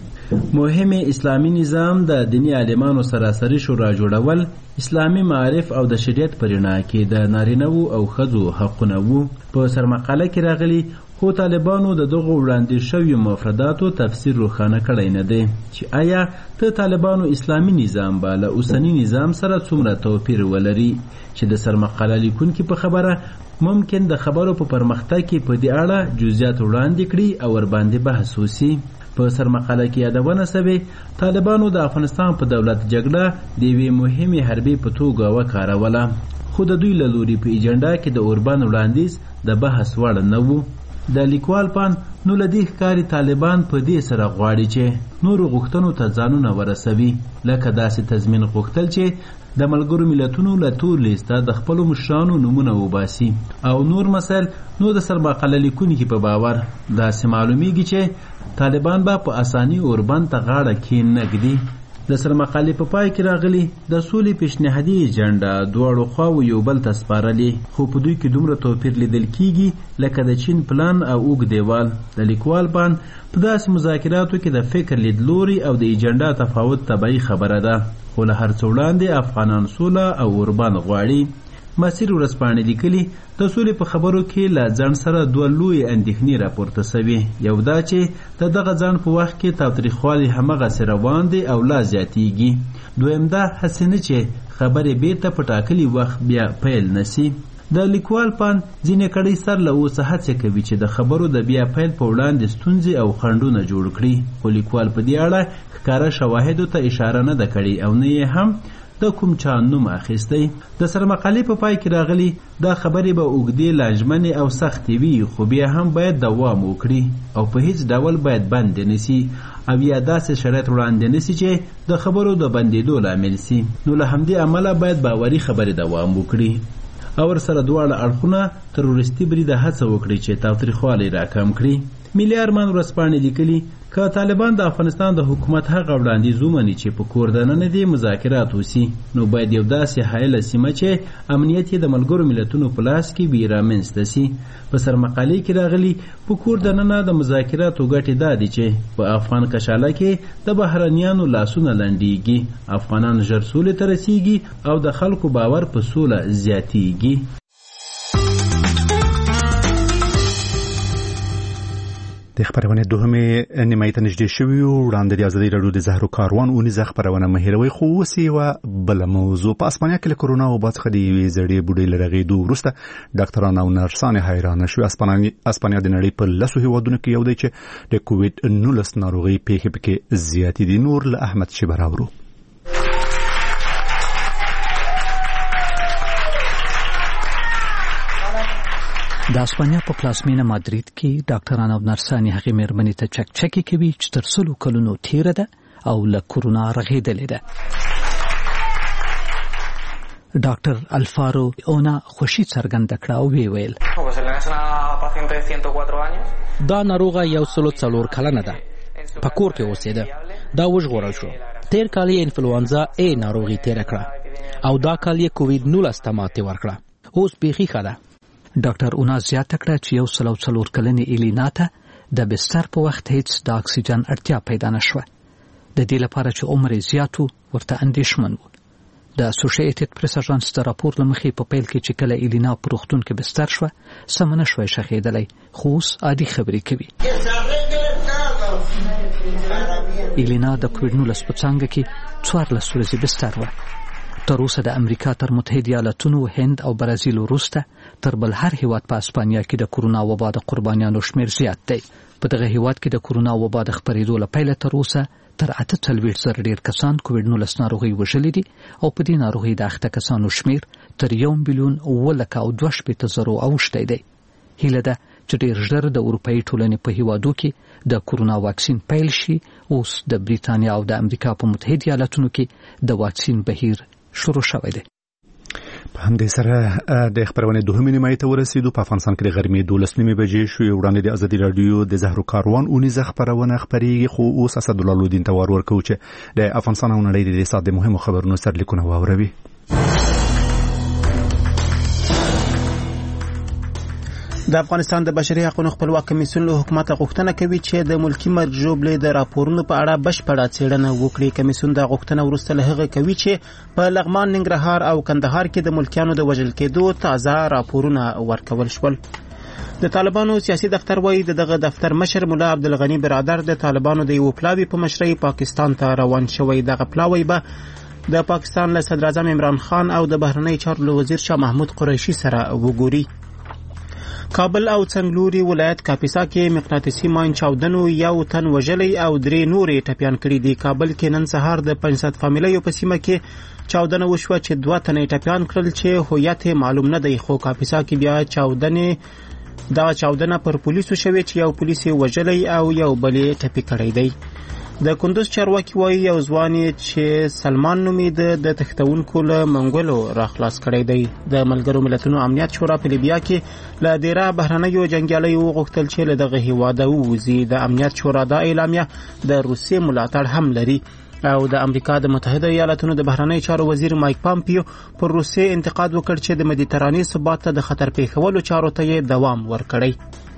چې مهم اسلامی نظام د دینی عالمانو سراسري شورا جوړول، اسلامی معارف او د شریعت پرېنا کې د نارینه‌وو او ښځو حقونه وو. په سرمقاله کې راغلي خو طالبانو د دغو وړاندې شویو مفرداتو تفسیر روښانه کړی نه دی چې آیا ته طالبانو اسلامي نظام به له اوسني نظام سره څومره توپیر ولري. چې د سرمقاله لیکونکي په خبره ممکن د خبرو په پرمختګ کې په دې اړه جزئیات وړاندې کړي او ورباندې بحث وشي. په سرمقاله کې یادونه شوې طالبانو د افغانستان په دولت جګړه د یوې مهمې حربې په توګه وکاروله، خو د دوی له لوري په ایجنډا کې د اوربان وړاندیز د بحث وړ نه و. د لیکوال پان نو له دې ښکاري طالبان په دې سره غواړي چې نورو غوښتنو ته ځانونه ورسوي، لکه داسې تضمین غوښتل چې د ملګرو ملتونو له تور لیسته د خپلو مشرانو نومونه وباسي او نور مسایل. نو د سرمقاله لیکونکي په باور داسې معلومیږي چې طالبان به په اساني اوربند ته غاړه کېنږدي. د سرمقالې په پای کې راغلي د سولې پیشنهادي ایجنډا دواړو خواو یو بل ته سپارلې، خو په دوی کې دومره توپیر لیدل کیږي لکه د چین پلان او اوږد دیوال. د لیکوال باندې په داسې مذاکراتو کې د فکر لیدلوري او د ایجنډا تفاوت طبیعي خبره ده، خو له هر څه وړاندې افغانان سوله او اوربان غواړي. مسیر ورځپاڼې لیکلي د سولې په خبرو کې له ځنډ سره دوه لوی اندېښنې راپورته سوي. یو دا چې د دغه ځنډ په وخت کې تاوتریخوالی همغسې روان دی او لا زیاتیږي. دویم دا هسې نه چې خبرې بیرته په ټاکلي وخت بیا پیل نسي. د لیکوال پان ځینې کړۍ سر له اوسه هڅې کوي چې د خبرو د بیا پیل په وړاندې ستونزې او خنډونه جوړ کړي، خو لیکوال په دې اړه ښکاره شواهدو ته اشاره نه ده کړې او نه یې هم د کوم چا نوم اخیستی. د سرمقالې په پای کې راغلي دا خبرې به اوږدې لاژمنې او سختې وي، خو بیا هم باید دوام وکړي او په هیڅ ډول باید بندې نسي او یا داسې شرایط وړاندې نسي چې د خبرو د بندېدو لامل سي. نو له همدې امله باید باوري خبرې دوام وکړي او ورسره دواړه اړخونه تروریستي برید هڅه وکړي چې تاوتریخوالی راکم کړي. ملي ارمان ورځپاڼې لیکلي که طالبان د افغانستان د حکومت هغه وړاندیز ومني چې په کور دننه دې مذاکرات وسي، نو باید یو داسې حایله سیمه چې امنیت یې د ملګرو ملتونو په لاس کې وي رامنځته سي. په سرمقالې کې راغلي په کور دننه د مذاکراتو ګټې دا دي چې په افغان کشاله کې د بهرنیانو لاسونه لنډیږي، افغانان ژر سولې ته رسیږي او د خلکو باور په سوله زیاتیږي. د خبرونه دوهمه نیمه ته نږدې شوی وړاندې د ازادي راډیو د زهرو کاروان اونیزه خبرونه مهیروي خو وسی و بل موضوع په اسپانیا کې کرونا او بات خدي وی زړې بډې لرغې دوه ورسته ډاکټرانو او نرسانو حیران شو. اسپانیا اسپانیا د نړۍ په لسو هیوادونو کې یو دی چې د کووډ نولس ناروغي پیښې پکې زیاتې دي. نور له احمد شبراورو. د اسپانیا په پلازمینه مادرید کې ډاکټرانو او نرسانو هغه مېرمنې ته چکچکي کوي چې تر څلو کلونو تیر ده او له کورونا رغېدلې ده. ډاکټر الفارو اونا خوشي څرګنده کړه او وی ویل دا ناروغه یو سلو څلور کلنه ده، په کور کې اوسېده، دا وژغورل شو. تیر کال یې انفلوانزا ای ناروغي تیر کړه او دا کال یې کووډ نولس ته ماتې ورکړه. اوس بیخي ښه ده. ډاکټر اونا زیاته کړه چې یو سلو څلور کلنې ایلینا ته د بستر په وخت هیڅ د اکسیجن اړتیا پیدا نشوه. د دې لپاره چې عمر یې زیات و ورته اندېښمن و. د اسوسییټډ پریس اژانس د راپور له مخې په پیل کې چې کله ایلینا په روغتون کې بستر شوه سمه نشوه ښخېدلی، خو اوس عادي خبرې کوي. ایلینا د کوویډ نولس په څانګه کې څوارلس ورځې بستر وه. تر اوسه د امریکا تر متحده ایالاتونو، هند او برازیل وروسته تر بل هر هیواد په اسپانیا کې د کورونا وبا د قربانیانو شمېر زیات دی. په دغه هیواد کې د کورونا وبا د خپرېدو له پیله تر اوسه تر اته څلوېښت زره ډېر کسان کوویډ نولس ناروغۍ وژلي دي او په دې ناروغۍ د اخته کسانو شمېر تر یو میلیون اووه لکه او دوه شپېته زرو اوښتی دی. هیله ده چې ډېر ژر د اروپایي ټولنې په هیوادو کې د کورونا واکسین پیل شي. اوس د بریتانیا او د امریکا په متحده ایالاتونو کې د واکسین بهیر شروع شوی دی. په همدې سره د خبرونه دوهمې نیمایي ته ورسېدو. په افغانستان کې د غرمې دولس نیمې بجې شوې. وړاندې د ازادي رادیو د زهرو کاروان اونیزه خبرونه خبرېږي، خو اوس اسدالله لودین ته وار ورکوو چې د افغانستان او نړۍ د دې ساعت د مهمو خبرونو سرلیکونه واوروي. د افغانستان د بشري حقوقو خپلواک کمیسیون له حکومت غوښتنه کوي چې د ملکی مرګ ژوبلې د راپورونو په اړه بشپړه څېړنه وکړي. کمیسیون د غوښتنه وروسته له هغه کوي چې په لغمان، ننګرهار او کندهار کې د ملکیانو د وژل کېدو تازه راپورونه ورکول شول. د طالبانو سیاسي دفتر وایي دغه دفتر مشر مولا عبدالغنی برادر د طالبانو د یو پلاوي په مشرۍ پاکستان ته روان شوی. دغه پلاوی به د پاکستان له صدر اعظم عمران خان او د بهرنی چارو وزیر شاه محمود قریشي سره وګوري. کابل او څنګلوري ولایت کاپیسا کې مقناطیسي ماین چاودنو یو تن وژلی او درې نورې ټپیان کړي دي. کابل کې نن سهار د پنځه فامیلیو په سیمه کې چاودنه وشوه چې دوه تنې ټپیان کړل چې هویت معلوم نه دی. خو کاپیسا کې بیا چاودنې دا چاودنه پر پولیسو شوې چې یو پولیس وژلی او یو بل ټپي کړی دی. د کندوز چارواکي وایي یو ځوان چې سلمان نومېده د تښتونکو له منګولو راخلاص کړی دی. د ملګرو ملتونو امنیت شورا په لیبیا کې له ډیره بهرنیو جنګیالیو وغوښتل چې له دغه هیواده ووځي. د امنیت شورا دا اعلامیه د روسیې ملاتړ هم لري او د امریکا د متحده ایالاتونو د بهرنی چارو وزیر مایک پامپیو پر روسیې انتقاد وکړ چې د مدیترانې ثبات ته د خطر پیښولو چارو ته یې دوام ورکړی.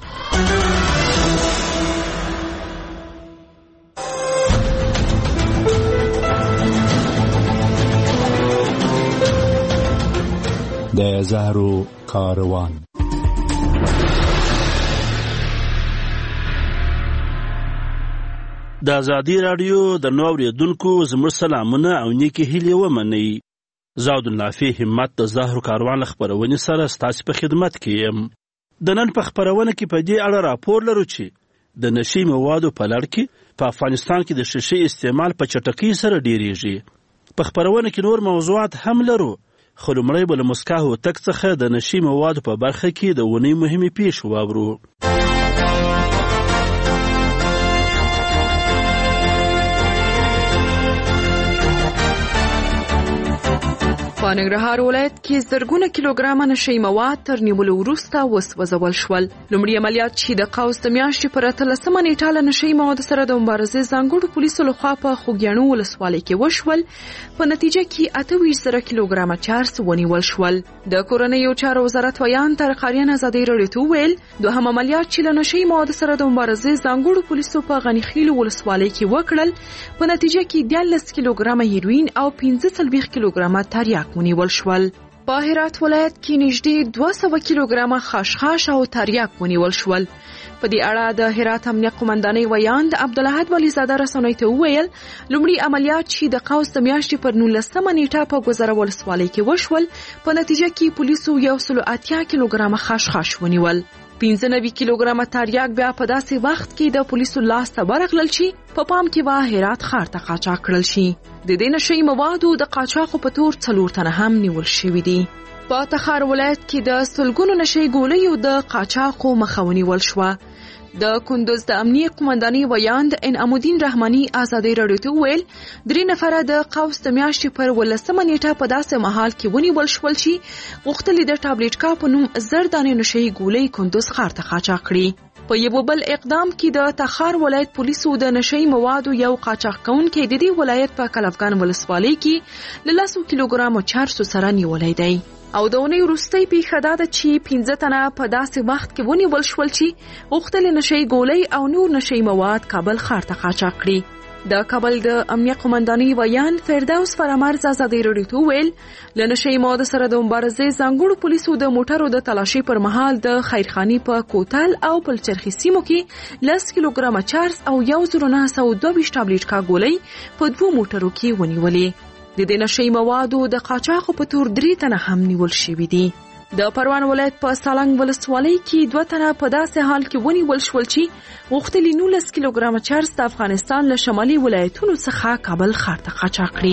د زهرو کاروان. د ازادي رادیو د نو اوریدونکو زموږ سلامونه او نیکی هیلې ومنئ. زه عبدالنافع همت د زهرو کاروان خبرونې سره ستاسو په خدمت کې یم. د نن په خبرونه کې په دې اړه راپور لرو چې د نشي موادو په لړ کې په افغانستان کې د شیشې استعمال په چټکۍ سره ډیریږي. په خبرونه کې نور موضوعات هم لرو، خو لومړی به له مسکا هوتک څخه د نشي موادو په برخه کې د اونۍ مهمې پیښې واورو. په ننګرهار ولایت کې زرګونه کیلوګرامه نشي مواد تر نیولو وروسته وسوځول شول. لومړی عملیات چې د قوس د میاشتې پر اتلسمه نیټه له نشي موادو سره د مبارزې ځانګړو پولیسو لخوا په خوږیاڼو ولسوالۍ کې وشول. په نتیجه کې اته ویشت زره کیلوګرامه چارس ونیول شول. د کورنیو چارو وزارت ویان طارق ازادي رادیو ته ویل دوهم عملیات چې له نشي موادو سره د مبارزې ځانګړو پولیسو په غنیخیل ولسوالۍ کې وکړل، په نتیجه کې دیارلس کیلوګرامه هیروین او پنځه څلوېښت کیلوګرامه تریاک ونیول شول. په هرات ولایت کې نږدې دوه سوه کیلوګرامه خاشخاش او تریاک ونیول شول. په دې اړه د هرات امنیه قومندانۍ ویان د عبدالاحد ولیزاده رسنیو ته وویل لومړی عملیات چې د قوس د میاشتې پر نولسمه نیټه په ګذره ولسوالۍ کې وشول، په نتیجه کې پولیسو یو سل اتیا کیلوګرامه خاشخاش ونیول. پنځه نوي کیلوګرامه تریاک بیا په داسې وخت کې د پولیسو لاس ته ورغلل چې په پام کې به هرات ښار ته قاچاق کړل شي. د دې نشي موادو د قاچاقو په تور څلور تنه هم نیول شوي دي. په تخار ولایت کې د سلګونو نشي ګولیو د قاچاقو مخه ونیول شوه. د کندوز د امنیه قومندانۍ ویان د انعام الدین رحماني ازادي رادیو ته ویل درې نفره د قوس د میاشتې پر ولسمه نیټه په داسې مهال کې ونیول شول چې غوښتل د ټابلیټ کا په نوم زر دانې نشي ګولۍ کندوز ښار ته قاچاق کړي. په یو بل اقدام کې د تخار ولایت پولیسو د نشي موادو یو قاچاق کوونکی د دې ولایت په کلفګان ولسوالۍ کې له لسو کیلوګرامو چارسو سره نیولی دی. او د اونۍ وروستۍ پیښه دا ده چې پنځه تنه په داسې وخت کې ونیول شول چې غوښتل نشي ګولۍ او نور نشي مواد کابل ښار ته قاچاق کړي. د کابل د امنیه قومندانۍ ویان فردوس فرامرز ازادي رادیو ته ویل له نشي موادو سره د مبارزې ځانګړو پولیسو د موټرو د تلاشي پر مهال د خیرخاني په کوتل او پلچرخي سیمو کې لس کیلوګرام چارج او یو زر نه سوه دوه ویشت ټابلیټ کاګولۍ په دوه موټرو کې ونیولې. د دې نشي موادو د قاچاقو په تور درې تنه هم نیول شوي دي. د پروان ولایت په سالنګ ولسوالۍ کې دوه تنه په داسې حال کې ونیول شول چې غوښتلي نولس کیلوګرام چارج د افغانستان له شمالي ولایتونو څخه کابل ښار ته قاچاق کړي.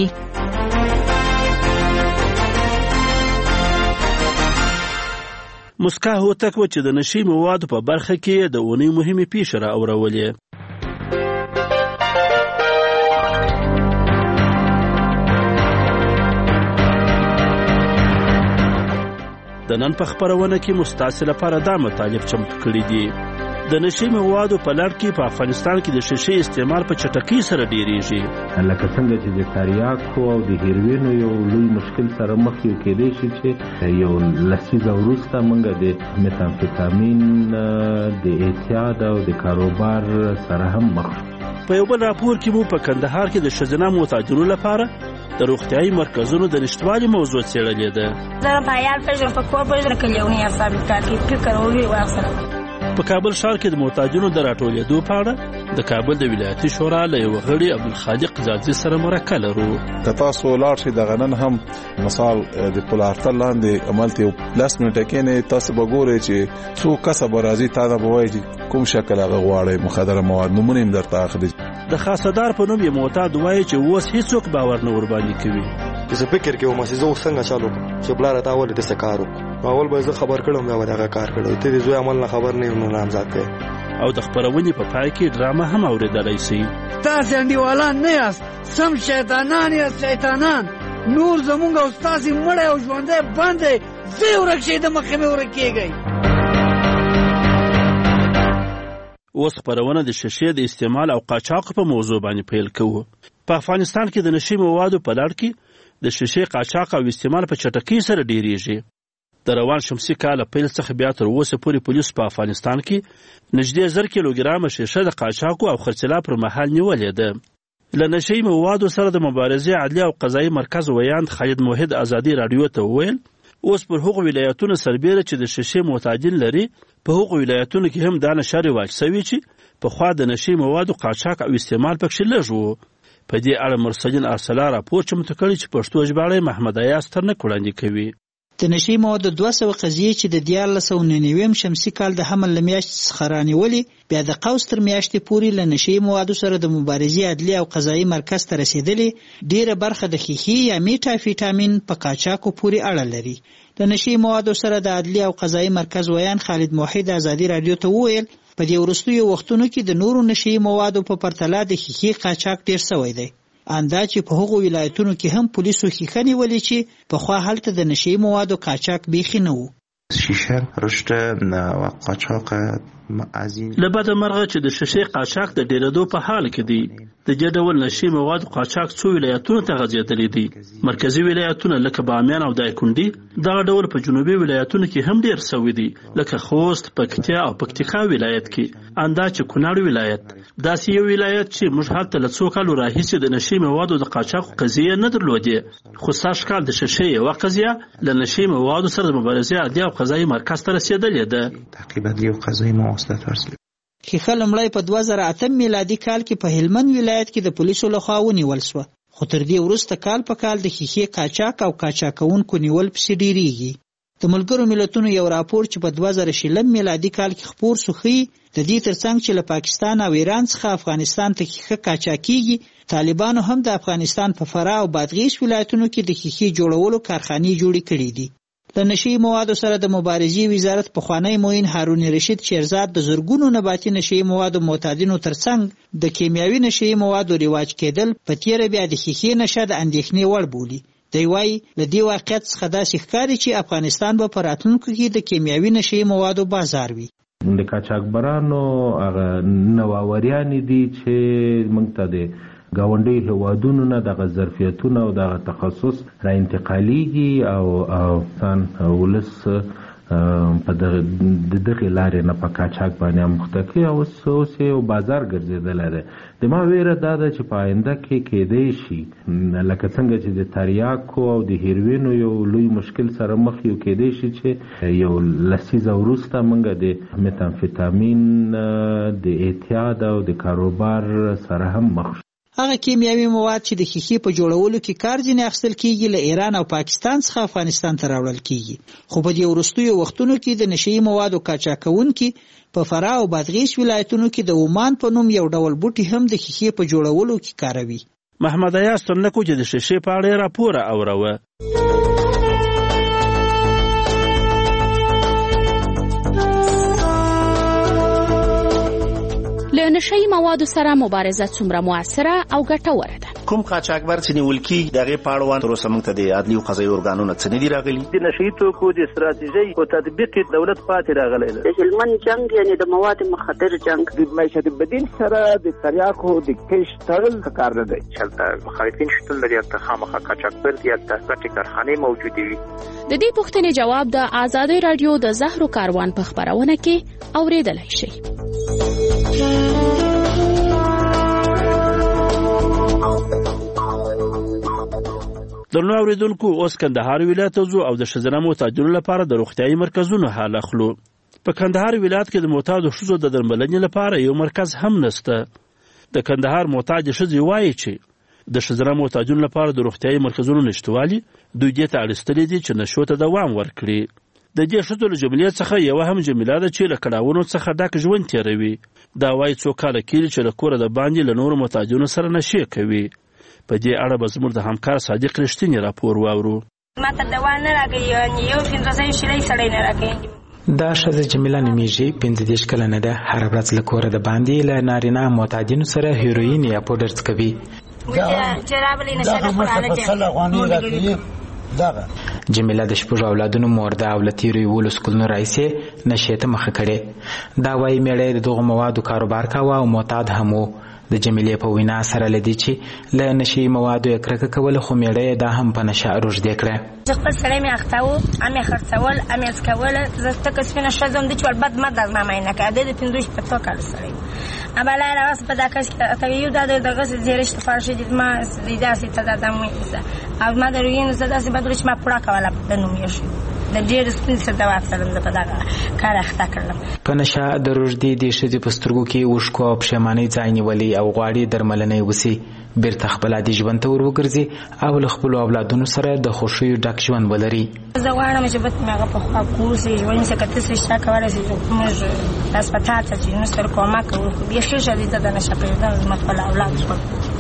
مسکا هوتک و چې د نشي موادو په برخه کې د اونۍ مهمې پیښې رااورولې. د نن په خبرونه کې مستاسل لپاره دا مطالب چمتو کړي دي. د نشي موادو په لړ کې په افغانستان کې د شیشې استعمال په چټکۍ سره ډیریږي. لکه څنګه چې د تریاکو او د هیروینو یو لوی مشکل سره مخ یو کېدای شي چې یو لسیزه وروسته موږ د میتامفیتامین د اعتیاد او د کاروبار سره هم مخ شو. په یو بل راپور کې مو په کندهار کې د ښځینه معتادینو لپاره د روغتیايي مرکزونو د نشټوالي موضوع څېړلې ده. زه پایال پېژنم په کور پېژنم کلیونی افسر کې فکر وی واخله. په کابل ښار کې د معتادینو د راټولېدو په اړه د کابل د ولایتي شورا له یو غړي عبدالخالق زادزي سره مرکه لرو. که تاسو لاړ شئ د غنن هم مثال د پولارتل لاندې عملته یو لاس منټه کې نه تاسو به ګورئ چې څو کسه به راځي تا ته به وایي چې کوم شکل هغه غواړئ مخدره مواد نومونه یې درته اخلي. د خاصدار په نوم یې معتاد وایي چې اوس هیڅوک باور نه ورباندې کوي. زه فکر کوم چې زه څنګه چالو چې بلاره تا ولې د سکارو اول به زه خبر کړم دا ودغه کار کړو ته دې زوی عمل نه خبر نه نو نامزاد کړ. او د خبرونې په پای کې ډرامه هم اوریدلای شي. تاسو انډیوالان نه یاست، سم شیطانان یاست، شیطانان نور زمونږ او تاسو مړ او ژوندې باندې زه ورکه د مخې مې ورکېږي. اوس خبرونه د شیشې د استعمال او قاچاق په موضوع باندې پیل کوو. په افغانستان کې د نشي موادو په لړ کې د شیشې قاچاق او استعمال په چټکۍ سره ډیریږي. د روان شمسي کال پیل څخه بیا تر اوسه پورې پولیس په افغانستان کې نږدې زر کیلوګرام شیشه د قاچاقو او خرڅلا پر مهال نیولې ده. له نشي موادو سره د مبارزې عدلي او قضایي مرکز ویاند خالد موحد ازادي رادیو ته وویل اوس پر هغو ولایتونو سربیره چې د شیشې معتادین لري په هغو ولایتونو کې هم دا نشه رواج سوي چې پخوا د نشي موادو قاچاق او استعمال پکښې لږ و. په دې اړه مرسلین ارسلا راپور چمتو کړی چې پښتو ژباړی محمد ایاز ترنک وړاندې کوي. د نشي موادو دوه سوه قضیې چې د دیارلس سوه نهه نوي شمسي کال د حمل له میاشتې څخه رانیولې بیا د قوس تر میاشتې پورې له نشي موادو سره د مبارزې عدلي او قضایي مرکز ته رسېدلې. ډیره برخه د خیخي یا میټافیټامین په قاچاقو پورې اړه لري. د نشي موادو سره د عدلي او قضایي مرکز ویان خالد موحد ازادي رادیو ته وویل په دې وروستیو وختونو کې د نورو نشي موادو په پرتله د خیخي قاچاق ډیر سوی دی. اندا چې په هغو ولایتونو کې هم پولیسو خیخه نیولې چې پخوا هلته د نشي موادو قاچاق بیخي نه و. شیشه رشد و قاچاق عظیم له بده مرغه چې د شیشې قاچاق د ډیرېدو په حال کې دی. د دې ډول نشي موادو قاچاق څو ولایتونو ته غځېدلي دي. مرکزي ولایتونه لکه بامیان او دایکنډي دغه ډول په جنوبي ولایتونو کې هم ډیر سوي دي لکه خوست، پکتیا او پکتیکا ولایت کې. اندا چې کونړ ولایت داسې یو ولایت چې موږ هلته له څو کالو راهیسې د نشي موادو د قاچاق قضیې نه درلودې، خو سږ کال د شیشې یوه قضیه له نشي موادو سره د مبارزې عدلي او قضایي مرکز ته رسېدلې ده. تعقیب عدلي او قضایي مواسطه ورسېدلې. خیخه لومړی په دوه زره اتم میلادي کال کې په هلمند ولایت کې د پولیسو لخوا ونیول شوه، خو تر دې وروسته کال په کال د خیخې قاچاق او قاچاقونکو نیول پسې ډیریږي. د ملګرو ملتونو یو راپور چې په دوه زره شلم میلادي کال کې خپور شو ښیي د دې ترڅنګ چې له پاکستان او ایران څخه افغانستان ته خیخه قاچاقېږي، طالبانو هم د افغانستان په فراه او بادغیس ولایتونو کې د خیخې جوړولو کارخانې جوړې کړې دي. د نشي موادو سره د مبارزې وزارت پخوانی معین هارون رشید شیرزاد د زرګونو نباتي نشي موادو معتادینو ترڅنګ د کیمیاوي نشي موادو رواج کېدل په تیره بیا د خیخې نشه د اندېښنې وړ بولي. دی وايي له دې واقعیت څخه داسې ښکاري چې افغانستان به په راتلونکو کې د کیمیاوي نشي موادو بازار وي. د قاچاقبرانو هغه نوآوریانې دي چې موږ ته د ګاونډي هیوادونو نه دغه ظرفیتونه او دغه تخصص را انتقالیږي او افغان ولس په دغه دغه لارې نه په قاچاق باندې مختکی او اوس یو بازار ګرځېدلی دی. د ما ویره دا ده چې په آینده کې کیدی شي لکه څنګه چې د تریاکو او د هیروینو یو لوی مشکل سره مخ یو کیدی شي چې یو لسیزه وروسته موږ د میتامفیتامین د اعتیاد او د کاروبار سره هم مخ شو. هغه کیمیاوي مواد چې د ښیښې په جوړولو کې کار ځینې اخیستل کیږي له ایران او پاکستان څخه افغانستان ته راوړل کیږي، خو په دې وروستیو وختونو کې د نشهیي موادو قاچاقونکي په فراه او بادغیس ولایتونو کې د اومان په نوم یو ډول بوټي هم د ښیښې په جوړولو کې کاروي. محمد ایاز ترنکو چې د ښیښې په اړه راپور اوروه. له نشهیي موادو سره مبارزه څومره موثره او ګټوره ده؟ کوم قاچاقبر چې نیول کیږي دغه پاړوان تر اوسه موږ ته د عدلي او قضایي ارګانونو څخه نه دي راغلي. د نشهیي توکو د استراتیژي او تطبیق دولت پاتې راغلی دی. د هلمند جنگ یعنی د مواد مخدر جنگ د معیشت بدیل سره د تریاکو د کش تړل کار نه دی. چلته مخالفین شتون لري ته خامخا قاچاقبر دي ته ګټې کارخانې موجودې وي. د دې پوښتنې جواب د آزادۍ رادیو د زهرو کاروان په خبرونه کې اوریدلای شئ. درنو اوریدونکو اوس کندهار ولایت ته ځو او د ښځینه محتاجانو لپاره د روغتیايي مرکزونو حال اخلو. په کندهار ولایت کې د محتاجو ښځو د درملنې لپاره یو مرکز هم نشته. د کندهار محتاج ښځې وایي چې د ښځینه محتاجانو لپاره د روغتیايي مرکزونو نشتوالي دوی دې ته اړستلي دي چې نشو ته دوام ورکړي. د دې ښځو له جملې څخه یوه هم جمیله ده چې له کړاوونو څخه ډک ژوند تېروي. دا وایي څو کاله کېږي چې له کوره د باندې له نورو محتاجانو سره نشې کوي. په دې اړه به زموږ د همکار صادق رښتینی راپور واورو. ما ته دوا نه راکوي، یو پنځه شلۍ سړی نه راکوي. دا ښځه جمیله نومیږي، پنځه دېرش کلنه ده. هره ورځ له کوره د باندې له نارینه محتاجینو سره هیروین یا پوډر څکوي. جمیله د شپږو اولادونو مور ده او له تېرو یولسو کلونو راهیسې نشې ته مخه کړې. دا وایي مېړه د دغو موادو کاروبار کاوه او معتاد هم و. د جمیلې په وینا سره له دې چې له نشهیي موادو یې کرکه کوله، خو مېړه یې دا هم په نشه روږدې کړه. زه خپل سړی مې اخته و، ام یې خرڅول، ام یې څکوله. زه تکه سپینه ښځه وم، ده چې وربد مد از ما معاینه کړه. دی د پنځه شپېتو کاله سړی و. ابله یې راوسته په دا کس کې ته یو دا د دغسې زیرشت فارشي دي ما داسې ته دا دم او ما د رویینو څه داسې بدلو چې ما پوره کوله د نوم یې شو. د ډېر سپین څه دوا سره زه په دغه کار اخته کړلم. په نشه د روږدې دې ښځې په سترګو کې اوښکو او پښیمانۍ ځای نیولی او غواړي درملنه یې وسي، بیرته خپل عادي ژوند ته ور وګرځي او له خپلو اولادونو سره د خوښیو ډک ژوند ولري. زه غواړم چې بد مې هغه په خوا کور سي ژوند سي که ته څه شته کولی شي موږ هسپتال ته چې موږ سره کومک وکړو. بیخي ښه دي ته د نشه پرېږدم زما خپل اولاد ژوند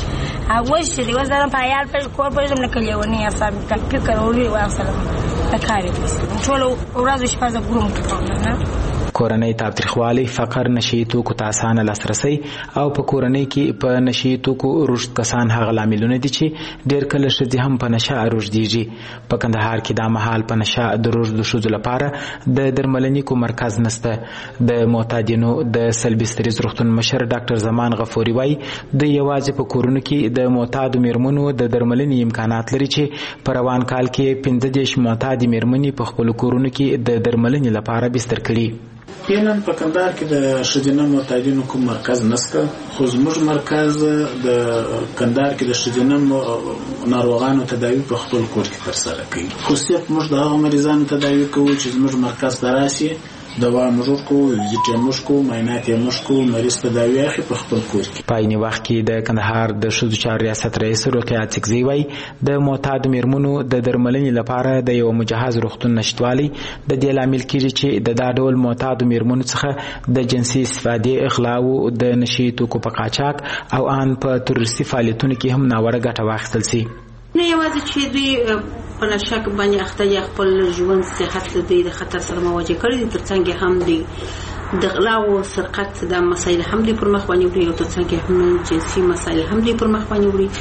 اوس چې دی اوس دارم په عیال کور پرېږدم لکه لیونۍ اصلا فکر وړي واخیستلم د کار یې ویستلم ټوله ورځ شپه زه ګروم کوم نه. کورنۍ تاوتریخوالی، فقر، نشهیي توکو ته اسانه لاسرسی او په کورنۍ کې په نشهیي توکو رشد کسان هغه لاملونه دي چې ډېر کله ښځې هم په نشه روږدېږي. په کندهار کې دا مهال په نشه د روږدو ښځو لپاره د درملنې کوم مرکز نشته. د معتادینو د سلبي ستریز روغتون مشر ډاکټر زمان غفوري وایي دوی یوازې په کورونو کې د معتادو میرمنو د درملنې امکانات لري چې په روان کال کې پنځه دېرش معتادې میرمنې په خپلو کورونو کې د درملنې لپاره بستر کړي. فعلا په کندهار کې د ښځینه معتادینو کوم مرکز نشته، خو زموږ مرکز د کندهار کې د ښځینه ناروغانو تداوي په خپل کور کې ترسره کوي. خو صرف موږ د هغو مریضانو تداوي کوو چې زموږ مرکز ته راشي، دوا موږ ورکوو، ویزیټ یې موږ کوو، معاینات یې موږ کوو، مریض تداوي اخلي په خپل کور کې. په عیني وخت کې د کندهار د ښځو چارو ریاست رئیس رقیه اڅکزي وایي د معتادو میرمنو د درملنې لپاره د یو مجهز روغتون نشتوالی د دې لامل کېږي چې د دا ډول معتادو میرمنو څخه د جنسي استفادې، اخلاو، د نشهیي توکو په قاچاق او ان په تروریستي فعالیتونو کې هم ناوړه ګټه واخیستل سي. نه یوازې چې دوی په نشه باندې اخته یا خپل ژوند صحت دوی د خطر سره مواجه کړي دي، ترڅنګ هم دوی د غلا او سرقت د مسایل هم دوی پر مخ باندې وړي او ترڅنګ هم جنسي مسایل هم دوی پر مخ باندې وړي.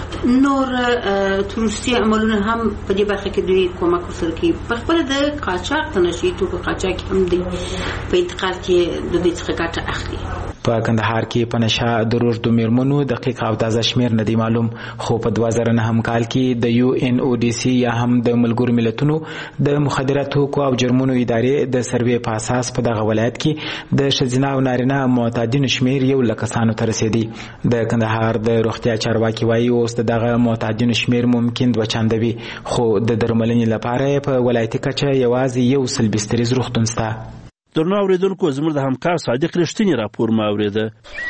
نور تروریستي عملونه هم په دې برخه کې دوی کومک ورسره کوي. په خپل د قاچاق د نشهیي توکو قاچاق هم دوی په انتقال کې د دوی څخه ګټه اخلي. په کندهار کې په نشه د روږدو میرمنو دقیق او تازه شمیر نه دی معلوم، خو په دوه زره نهم کال کې د یو ان او ډي سي یا هم د ملګرو ملتونو د مخدره توکو او جرمونو ادارې د سروې په اساس په دغه ولایت کې د ښځینه او نارینه معتادینو شمیر یو لک کسانو ته رسیدي. د کندهار د روغتیا چارواکي وایي اوس دغه معتادینو شمیر ممکن دوه چنده وي، خو د درملنې لپاره په ولایتي کچه یوازې یو سل بستریز روغتون شته. درنو اوریدونکو، زموږ د همکار صادق رښتینی راپور ما اوریده.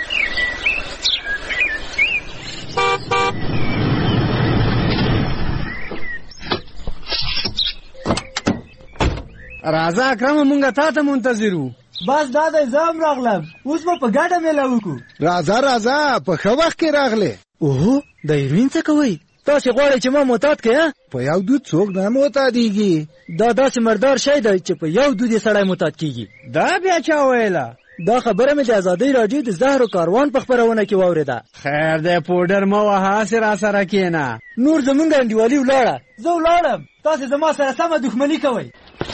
راځه اکرم، مونږه تا ته منتظر وو. بس دا د زام راغلم، اوس به په ګډه میله وکړو. راځه راځه، په ښه وخت کې راغلې. اوهو، د هیروین څه کوئ؟ تاسې غواړئ چې ما معتاد کړئ؟ په یو دود څوک نه معتادېږي. دا داسې مردار شی دی چې په یو دود یې سړی معتاد کېږي. دا بیا چا ویله؟ دا خبره مې د ازادۍ راډیو د زهرو کاروان په خپرونه کې واورېده. خیر دی، پوډر مه وهه، هسې راسره کښېنه. نور زمونږ انډیوالي ولاړه. زه ولاړم، تاسې زما سره سمه دښمني کوئ.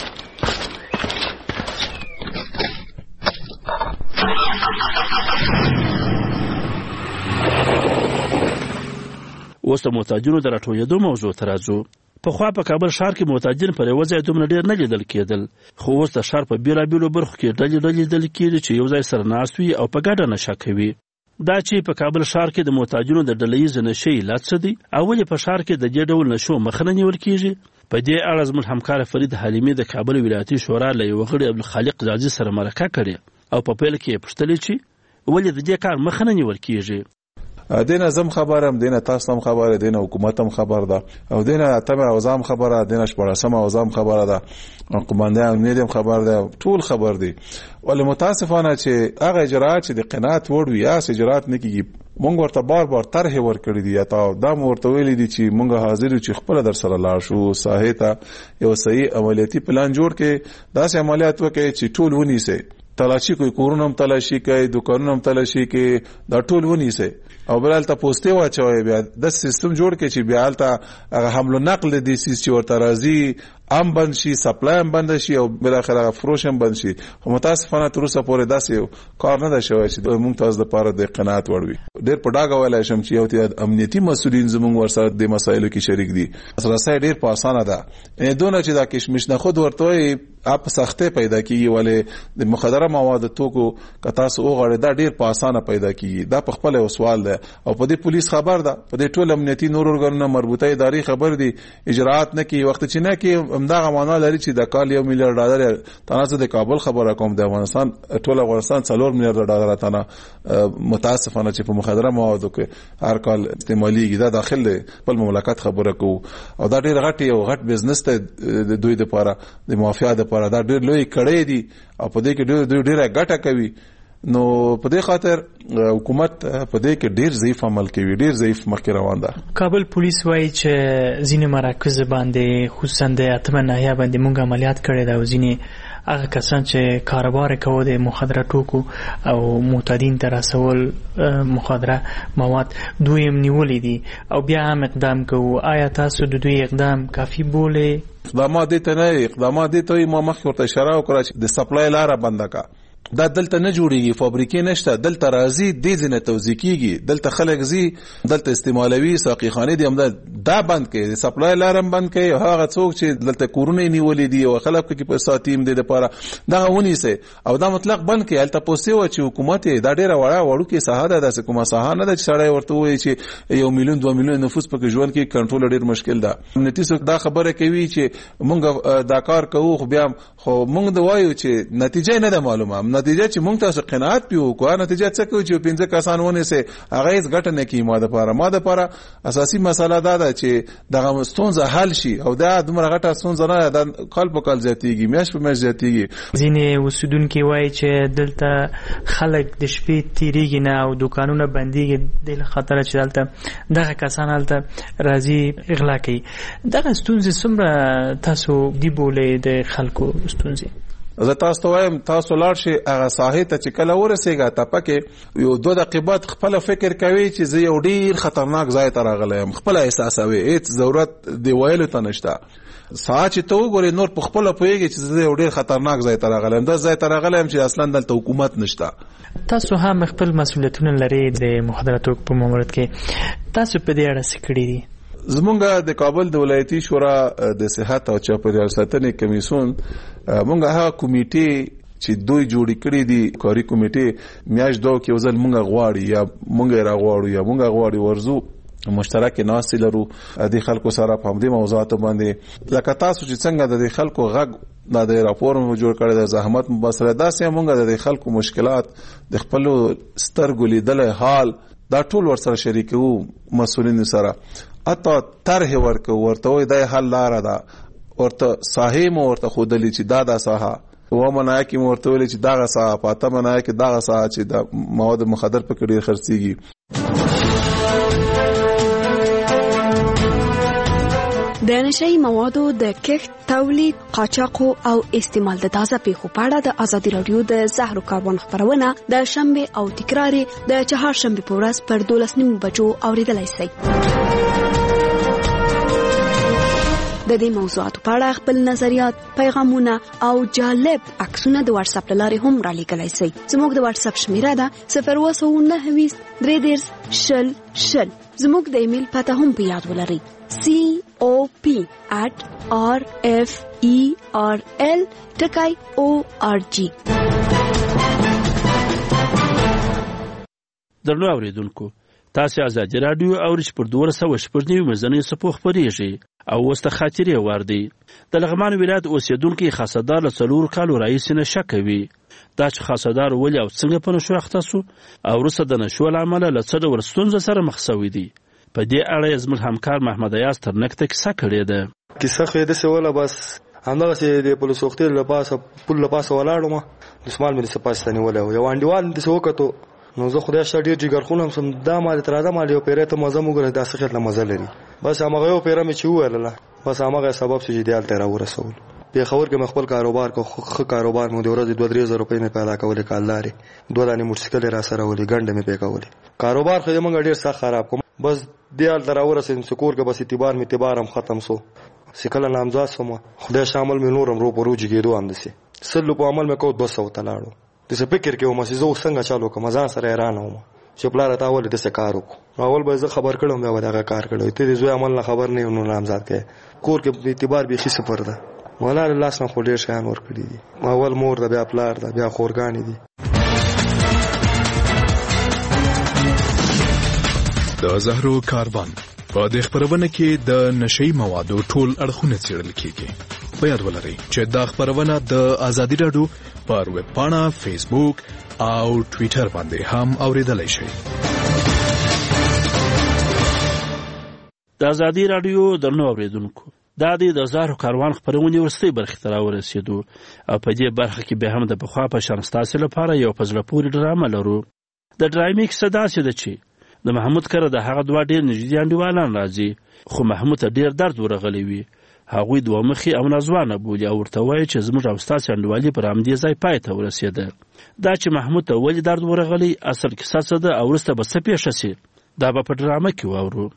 اوس د معتادینو د راټولېدو موضوع ته راځو. پخوا په کابل ښار کې معتادین پر یوه ځای دومره ډېر نه لیدل کېدل، خو اوس د ښار په بېلابېلو برخو کې ډلې ډلې لیدل کېږي چې یو ځای سره ناست وي او په ګډه نشه کوي. دا چې په کابل ښار کې د معتادینو د ډله ییزې نشې علت څه دی او ولې په ښار کې د دې ډول نشو مخه نه نیول کېږي؟ په دې اړه زموږ همکار فرید حلیمي د کابل ولایتي شورا له یوه غړي عبدالخالق زازي سره مرکه کړې او په پیل کې یې پوښتلې چې ولې د دې کار مخه نه نیول کېږي. دینه زم خبرم، دینه تاسو هم خبره، دینه حکومت هم خبر ده، او دینه اتمه اوزام خبره، دینه شپږم اوزام خبره ده، قومندان امنیت هم خبر ده، ټول خبر دي. ولې متاسفانه چې هغه اجرات چې د قناعت وړ وي یا اجرات نه کیږي، مونږ ورته بار بار طرح ورکړی دي. تا دا ورته ویلي دي چې مونږ حاضر یو چې خپل در سره لاړ شو ساحې ته یو صحیح عملیاتي پلان جوړ کړي، داسې عملیات وکړي چې ټول ونیسي، تلاشي کوي، کورونه هم تلاشي کوي، دکانونه هم تلاشي کوي، دا ټول ونیسي او بل ته پوسټه واچوي. بیا د سیستم جوړ کړي چې بیا الته هغه حمل او نقل د سیس چې ورته راځي ام بند شي، سپلای ام بند شي او بل اخر فروش هم بند شي. خو متاسفانه تر اوسه پورې داسې کار نه ده شوی چې موږ تاسو لپاره د قناعت وړ وي. ډېر په ډاګه ویلای شم چې یو امنیتي مسؤلین زموږ ورسره د مسایلو کې شریک دي. اساسا ډېر په اسانه ده، دونه چې دا کشمش نه خود ورته وي اپ سختې پیدا کیږي، ولې د مخدره مواد توکو کتا سو غړې دا ډېر په اسانه پیدا کیږي. دا په خپل یو سوال ده او په دې پولیس خبر ده، په دې ټول امنیتي نور ورګرونه مربوطه ادارې خبر دي، اجرات نه کوي. وخت چې نه کوي همدغه معنا لري چې د کال یو میلیارډ ډالر تنازع د کابل خبره کوم د افغانستان ټول افغانستان څلور میلیارډ ډالر تنه متاسفانه چې په مخدره موادو کې هر کال استعماليږي. دا داخل دی خپل مملکت خبره کوو او دا ډېر غټ یو غټ بزنس ته د دوی د لپاره د مافیا د لپاره دا ډېر لوی کړی دي او په دې کې دوی ډېره ګټه کوي. نو په دې خاطر حکومت په دې کې ډیر ضعیف عمل کوي، ډیر ضعیف مخکې روان ده. کابل پولیس وایي چې ځینې مراکز باندې خصوصا د اتمه ناحیه باندې موږ عملیات کړی دا، او ځینې هغه کسان چې کاروبار کوي د مخدره توکو او معتادین ته رسول مخدره مواد دوی هم نیولې دي او بیا هم اقدام کوو. آیا تاسو د دوی اقدام کافي بولئ؟ اقدامات دې ته نه، اقدامات دې ته ما مخکې ورته اشاره وکړه چې د سپلای لاره بنده کا. دا دلته نه جوړیږي، فابریکې نشته، دلته راځي دې ځنه توزیع کیږي، دلته خلک زی دلته استعمالوي ساقي خانه دي هم دا بند کړي، سپلای لارم بند کړي. هغه څوک چې دلته کورونه نیولې دي او خلک کې په ساتیم دي لپاره دا ونیسه او دا مطلق بند کړي. الته پوسټي و چې حکومت دا ډیره وړه وړو کې ساحه ده، داسې کومه ساحه نه ده چې سړی ورته وایي چې یو میلیون دوه میلیون نفوس پکې ژوند کې کنټرول ډیر مشکل ده. امنیتي څوک دا خبره کوي چې موږ دا کار کوو، خو بیا خو موږ دا وایو چې نتیجه نه ده معلومه. نتیجه چې موږ تاسو قناعت پیو کو، نتیجه څه کوي چې پنځه کسان ونه سي هغه هیڅ ګټه نه کوي. ماده لپاره ماده لپاره اساسي مسله دا ده چې دغه ستونزه حل شي او دا دومره غټه ستونزه نه ده، کال په کال زیاتیږي، میاشت په میاشت زیاتیږي. ځینې اوسیدونکي وایي چې دلته خلک د شپې تیریږي نه او دکانونه بنديږي د خطر چې دلته دغه کسان هلته راځي اغلا کوي. دغه ستونزې څومره تاسو دی بولې د خلکو ستونزې؟ زه تاسو ته وایم تاسو لاړ شئ هغه ساحې ته چې کله ورسېږه ته پکې یو دوه دقیقې بعد خپل فکر کوي چې زه یو ډیر خطرناک ځای ته راغلی یم، خپل احساسوي، هیڅ ضرورت دی ویلو ته نشته. ساعت چې ته وګورې نور په خپله پوهېږي چې زه یو ډېر خطرناک ځای ته راغلی یم. دا ځای ته راغلی یم چې اصلا دلته حکومت نشته. تاسو هم خپل مسؤلیتونه لرئ د مخدره توکو په ماموریت کې. تاسو په دې اړه څه کړي دي؟ زمونږ د کابل د ولایتي شورا د صحت او چاپیریال ساتنې کمیسیون مونږ هغه کمیټې چې دوی جوړې کړې دي، کاري کمیټې، میاشت دوه کې یو ځل مونږ غواړي یا مونږ را غواړو یا مونږ غواړي ورزو مشترک ناستې لرو د خلکو سره په همدې موضوعاتو باندې. لکه تاسو چې څنګه د خلکو غږ دا د راپور مو جوړ کړی د زحمت مبصره، داسې مونږ د خلکو مشکلات د خپلو سترګو لیدلی حال دا ټول ورسره شریکوو مسؤلینو سره. حتی طرح ورکو ورته وایي دا حل لاره ده، ورته ساحې مو ورته ښودلي چې دا دا ساحه، اوه منایه کې مو ورته ویلي چې دغه ساحه، په اته منایه کې دغه ساحه چې د مواد مخدر پکې ډېر خرڅېږي. د نشهیي موادو د کښت، تولید، قاچاق او استعمال د تازه پیښو په اړه د ازادي راډیو د زهرو کاروان خپرونه د شنبه او تکرار د چهارشنبه په ورځ پر دولس نیمو بجو اوریدلای شئ. د دې موضوعاتو په اړه خپل نظریات، پیغامونه او جالب عکسونه د واتس اپ لارې هم را لیږلی شئ. زموږ د واتس اپ شمیره ده صفر اووه سوه نهه ویشت درې دېرش شل شل. زموږ د ایمیل پته هم په یاد ولرئ: سی او پی at r f e r l ټکی او ار جی. درنو اوریدونکو، تاسو ازادي رادیو اورئ پر دوه سوه شپږ نوي مزنۍ سپو خپرېږي او اوس د خاطرې وار دی. د لغمان ولایت اوسېدونکي خاصدار له څلورو کالو راهیسې نشه کوي. دا چې خاصدار ولې او څنګه په نشو اخته سو او وروسته د نشو له امله له څه ډول ستونزو سره مخ سوی دی، په دې اړه زموږ همکار محمد ایاز ترنک ته کیسه کړې ده. کیسه خو یې داسې وله، بس همدغسې د پولیس وختي له پاسه پل له پاسه ولاړم، دسمال مې داسې پاسه ته نیولی و. یو انډیوال مې داسې وکتو، نو زه خدای شته ډېر جګرخون هم سم، دا ما درته راځه مال یو پیری ته مزه مو ګوره دا څه خیټ له مزه لري. بس همغه یو پیره مې چې وویلله، بس همغه سبب شو چې دې هلته یې راورسول. پېښور کې مې خپل کاروبار کو، ښه کاروبار مو د ورځې دوه درې زره روپۍ مې پیدا کولې کالدارې، دوه دانې موټرسایکل یې راسره ولې، ګنډې مې پې کولې. کاروبار خو یې موږ ډېر سخت خراب کړو. بس دې هلته راورسېدم چې کور کې بس اعتبار مې اعتبار هم ختم سو. چې کله نامزاد شوم، خدای شامل مې نور هم رو په رو جګېدو همداسې سلو په عمل مې کو دوه سوه ته لاړو. داسې فکر کې وم چې زه اوس څنګه چالو کړم، ځان سره حیرانه وم چې پلاره تا ولې داسې کار وکړو. اول به زه خبر کړم بیا به دغه کار کړی، ته د زوی عمل نه خبر نه یې نو نامزاد کړې. کور کې اعتبار بیخي صفر ده. مولا له لاس نه خو ډېر شیان ورکړي دي، اول مور ده، بیا پلار ده، بیا خورګانې دي. د زهرو کاروان په دې خپرونه کې د نشهیي موادو ټول اړخونه څېړل کېږي. په یاد ولرئ چې دا خپرونه د ازادي راډیو پر ویب پاڼه، فیسبوک او ټویټر باندې هم اوریدلای شئ. د ازادي راډیو درنو اوریدونکو، دا د زهرو کاروان خپرونې وروستۍ برخې ته راورسېدو او په دې برخه کې بیا هم د پخوا په شان ستاسې لپاره یو په زړه پورې ډرامه لرو. د ډرامې کیسه داسې ده چې د محمود کره د هغه دوه ډېر نږدې انډیوالان راځي، خو محمود ته ډېر درد ورغلی وي. هغوی دوه مخي او نازوانه بولي او ورته وایي چې زموږ او ستاسې انډیوالي پر همدې ځای پای ته ورسېده. دا چې محمود ته ولې درد ورغلی، اصل کیسه څه ده او وروسته به څه پیښه سي، دا به په ډرامه کې واورو.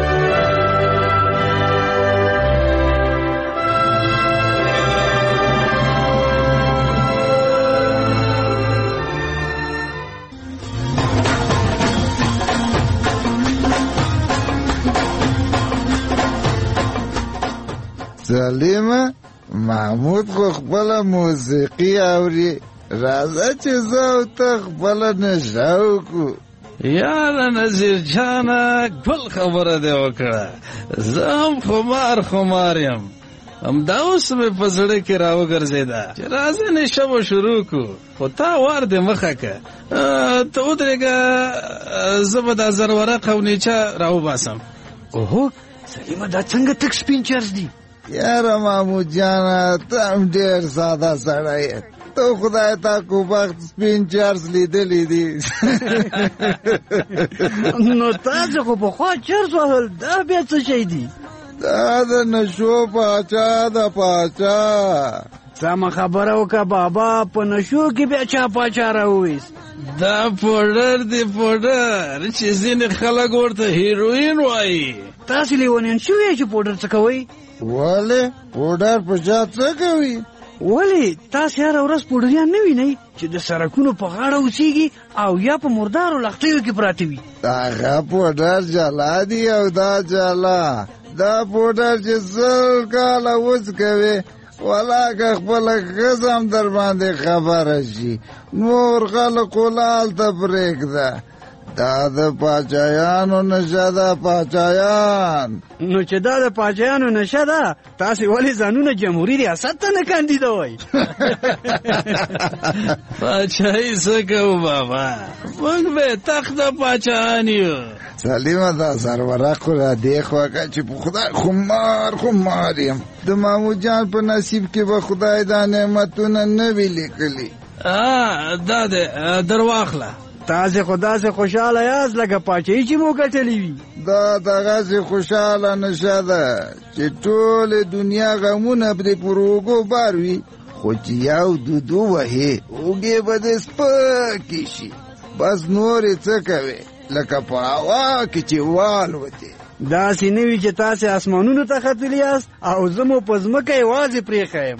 سلیمه، محمود خو خپله موسیقي اوري، راځه چې زه او ته خپله نشه وکړو. یاره نذیر جانه ګل خبره دې وکړه، زه هم خمار خمار یم، همدا اوس مې په زړه کې راوګرځېده چې راځه نشه به شروع کړو، خو تا وار دې مخه که. ته ودرېږه، زه به دا زرورق او نیچه راوباسم. اوهو سلیمه، دا څنګه تک سپین چرس دي؟ یاره محمود جانه ته هم ډېر ساده سړی یې، ته خدای تا کو بخت سپین چرس لیدلی دي. نو تاسو خو پخوا چرس وهل، دا بیا څه شی دي؟ دا د نشو پاچا ده، پاچا سمه خبره وکړه بابا، په نشو کې بیا چا پاچا راوویست. دا پوډر دی پوډر چې ځینې خلک ورته هیروین وایي. تاسې لیونیان شوي چې پوډر څه کوئ؟ ولې پوډر په چا څه کوي؟ ولې تاسې هره ورځ پوډریان نه وینئ چې د سړکونو په غاړه اوسېږي او یا په مردارو لښتیو کې پراته وي؟ هغه پوډر جلا دی او دا جلا. دا پوډر چې زر کاله وڅ کوي ولا که خپله ښځه هم در باندې خبره شي نور خلقو لالته پرېږده. دا د پاچایانو نشه ده پاچایان. نو چې دا د پاچایانو نشه ده تاسې ولې ځانونه جمهوري ریاست ته نه کاندیدوئ؟ پاچایي څه کوو بابا، موږ به تخته پاچایان یو. سلیمه دا سروره خو را دې خوا که چې په خدای خمار خمار یم. د محمود جان په نصیب کې به خدای دا نعمتونه نه وي لیکلي. دا دی در واخله. تاسې خو داسې خوشحاله یاست لکه پاچایي چې مو ګټلې وي. دا دغسې خوشحاله نشه ده چې ټولې دنیا غمونه پرې پر اوږو بار وي، خو چې یو دودو وهې اوږې به دې سپکې شي. بس نورې څه کوې لکه په هوا کې چې والوتې. داسې نه وي چې تاسې اسمانونو ته ختلي یاست او زه مو په ځمکه یوازې پرېښی یم.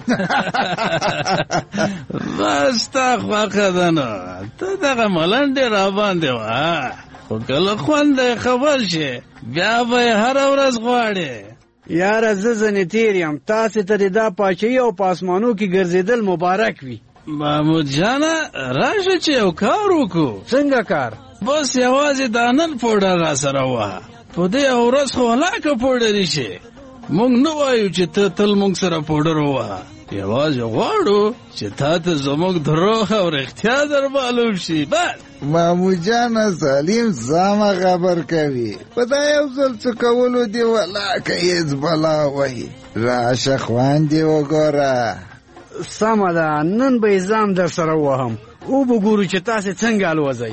بس ستا خوښه ده نو، ته دغه ملنډې راباندې وه، خو کله خوند خبر شي بیا به یې هره ورځ غواړې. یاره زه ځنې تېر یم، تاسې ته د دا پاچایي او په اسمانو کې ګرځېدل مبارک وي. محمود جانه راشه چې یو کار وکړو. څنګه کار؟ بس یوازې دا نن پوډر را سره وه، په دې ورځ خو هلاکه پوډري شي. موږ نه وایو چې ته تل موږ سره پوډر ووهه، یوازې غواړو چې تا ته زموږ دروغ او رښتیا در معلوم شي. بس محمود جان سلیم سمه خبر کوي، په دا یو ځل څه کولو دې ولاکه هېڅ بلا وایي. راشه خوند دې وګوره. سمه ده، نن به یې ځان در سره ووهم، او به ګورو چې تاسې څنګه الوځئ.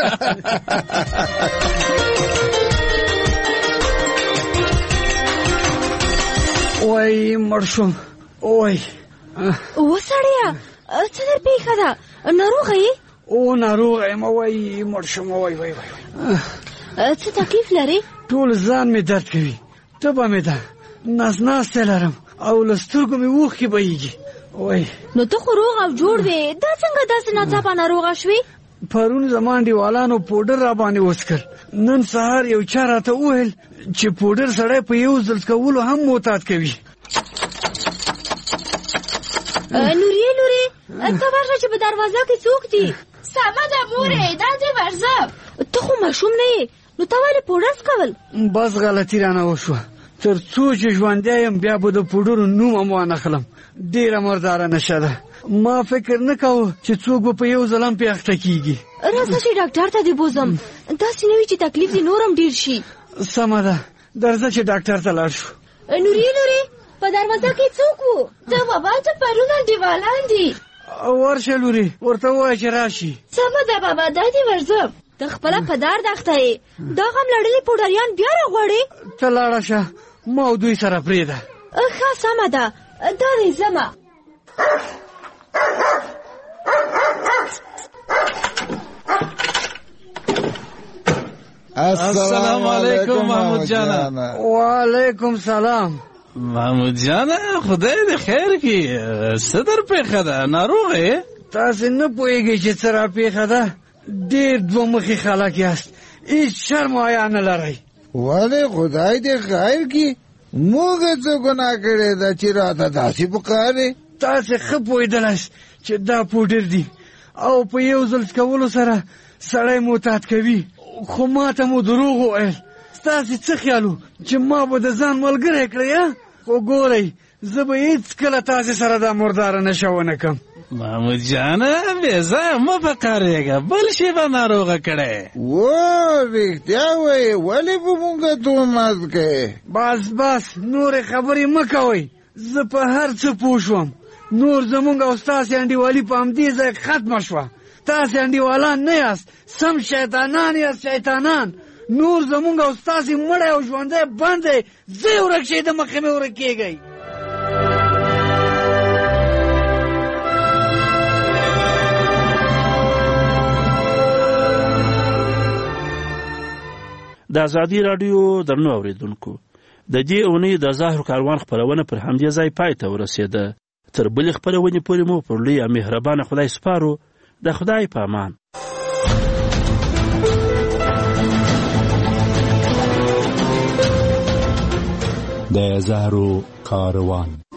وای مړ شوم. وای وسړیه څه در پېښه ده؟ ناروغه یې؟ او ناروغه یم. وای مړ شوم. وای وای وای څه تکلیف لرې؟ ټول ځان مې درد کوي، تبه مې ده، نس ناستی لرم او له سترګو مې اوښکې بهیږي. وای نو ته خو روغ او جوړ وې، دا څنګه داسې ناڅاپه ناروغه شوې؟ پرون زما انډیوالانو پوډر را باندې وڅکل، نن سهار یو چا راته وویل چې پوډر سړی په یو ځل څکولو هم معتاد کوي. نورې لورې ته ورشه چې په دروازه کې څوک دي؟ سمه ده مورې، دا دې ورځه. ته خو ماشوم نه یې، نو ته ولې پوډر څکول؟ بس غلطي رانه وشوه، تر څو چې ژوندی یم بیا به د پوډرو نوم هم وانخلم. ډېره مرداره نشه ده، ما فکر نه کوه چې څوک به په یو ځل هم پې اخته کېږي. راځه چې ډاکټر ته دې بوزم، داسې نه وي چې تکلیف دې نور هم ډېر شي. سمه ده، درځه چې ډاکټر ته لاړ شو. نورې لورې په دروازه کې څوک وو؟ ته بابا ته پرون انډیوالان دي. ورشه لورې ورته ووایه چې راشي. سمه ده بابا، دا دې ورځه. ته خپله په درد اخته یې، دا غم لړلي پوډریان بیا راغواړې؟ ته لاړه شه، ما او دوی سره پرېږده. ښه سمه ده، دا دی ځمه. السلام علیکم محمود جانه. وعلیکم سلام. محمود جانه خدای دې خیر کړي، څه در پېښه ده؟ ناروغه یې؟ تاسې نه پوهېږئ چې څه را پېښه ده؟ ډېر دوه مخي خلک یاست، هېڅ شرم او حیا نه لرئ. ولې خدای دې خیر کړي، موږ څه ګناه کړې ده چې راته داسې پکارې؟ تاسې ښه پوهېدلاست چې دا پوډر دي او په یو ځل څکولو سره سړی معتاد کوي، خو ما ته مو دروغ وویل. ستاسې څه خیال و چې ما به د ځان ملګری کړی؟ خو ګورئ زه به هېڅکله تاسې سره دا مرداره نشه ونه کړم. محمود جانه بې ځایه مه په قهرېږه، بل شی به ناروغه کړی. و رښتیا وایې، ولې په مونږه تهمت کوې؟ بس بس نورې خبرې مه کوئ، زه په هر څه پوه شوم. نور زمونږ او ستاسې انډیوالي په همدې ځای ختمه شوه. تاسې انډیوالان نه یاست، سم شیطانان یاست، شیطانان. نور زمونږ او ستاسې مړی او ژوندی بند دی، زه یې ورک شئ، د مخې مې ورک کېږئ. د ازادي راډیو درنو اوریدونکو د دې اونۍ د زهرو کاروان خپرونه پر همدې ځای پای ته ورسېده. تر بلې خپرونې پورې مو پر لوی او مهربانه خدای سپارو. د خدای په امان. د زهرو کاروان.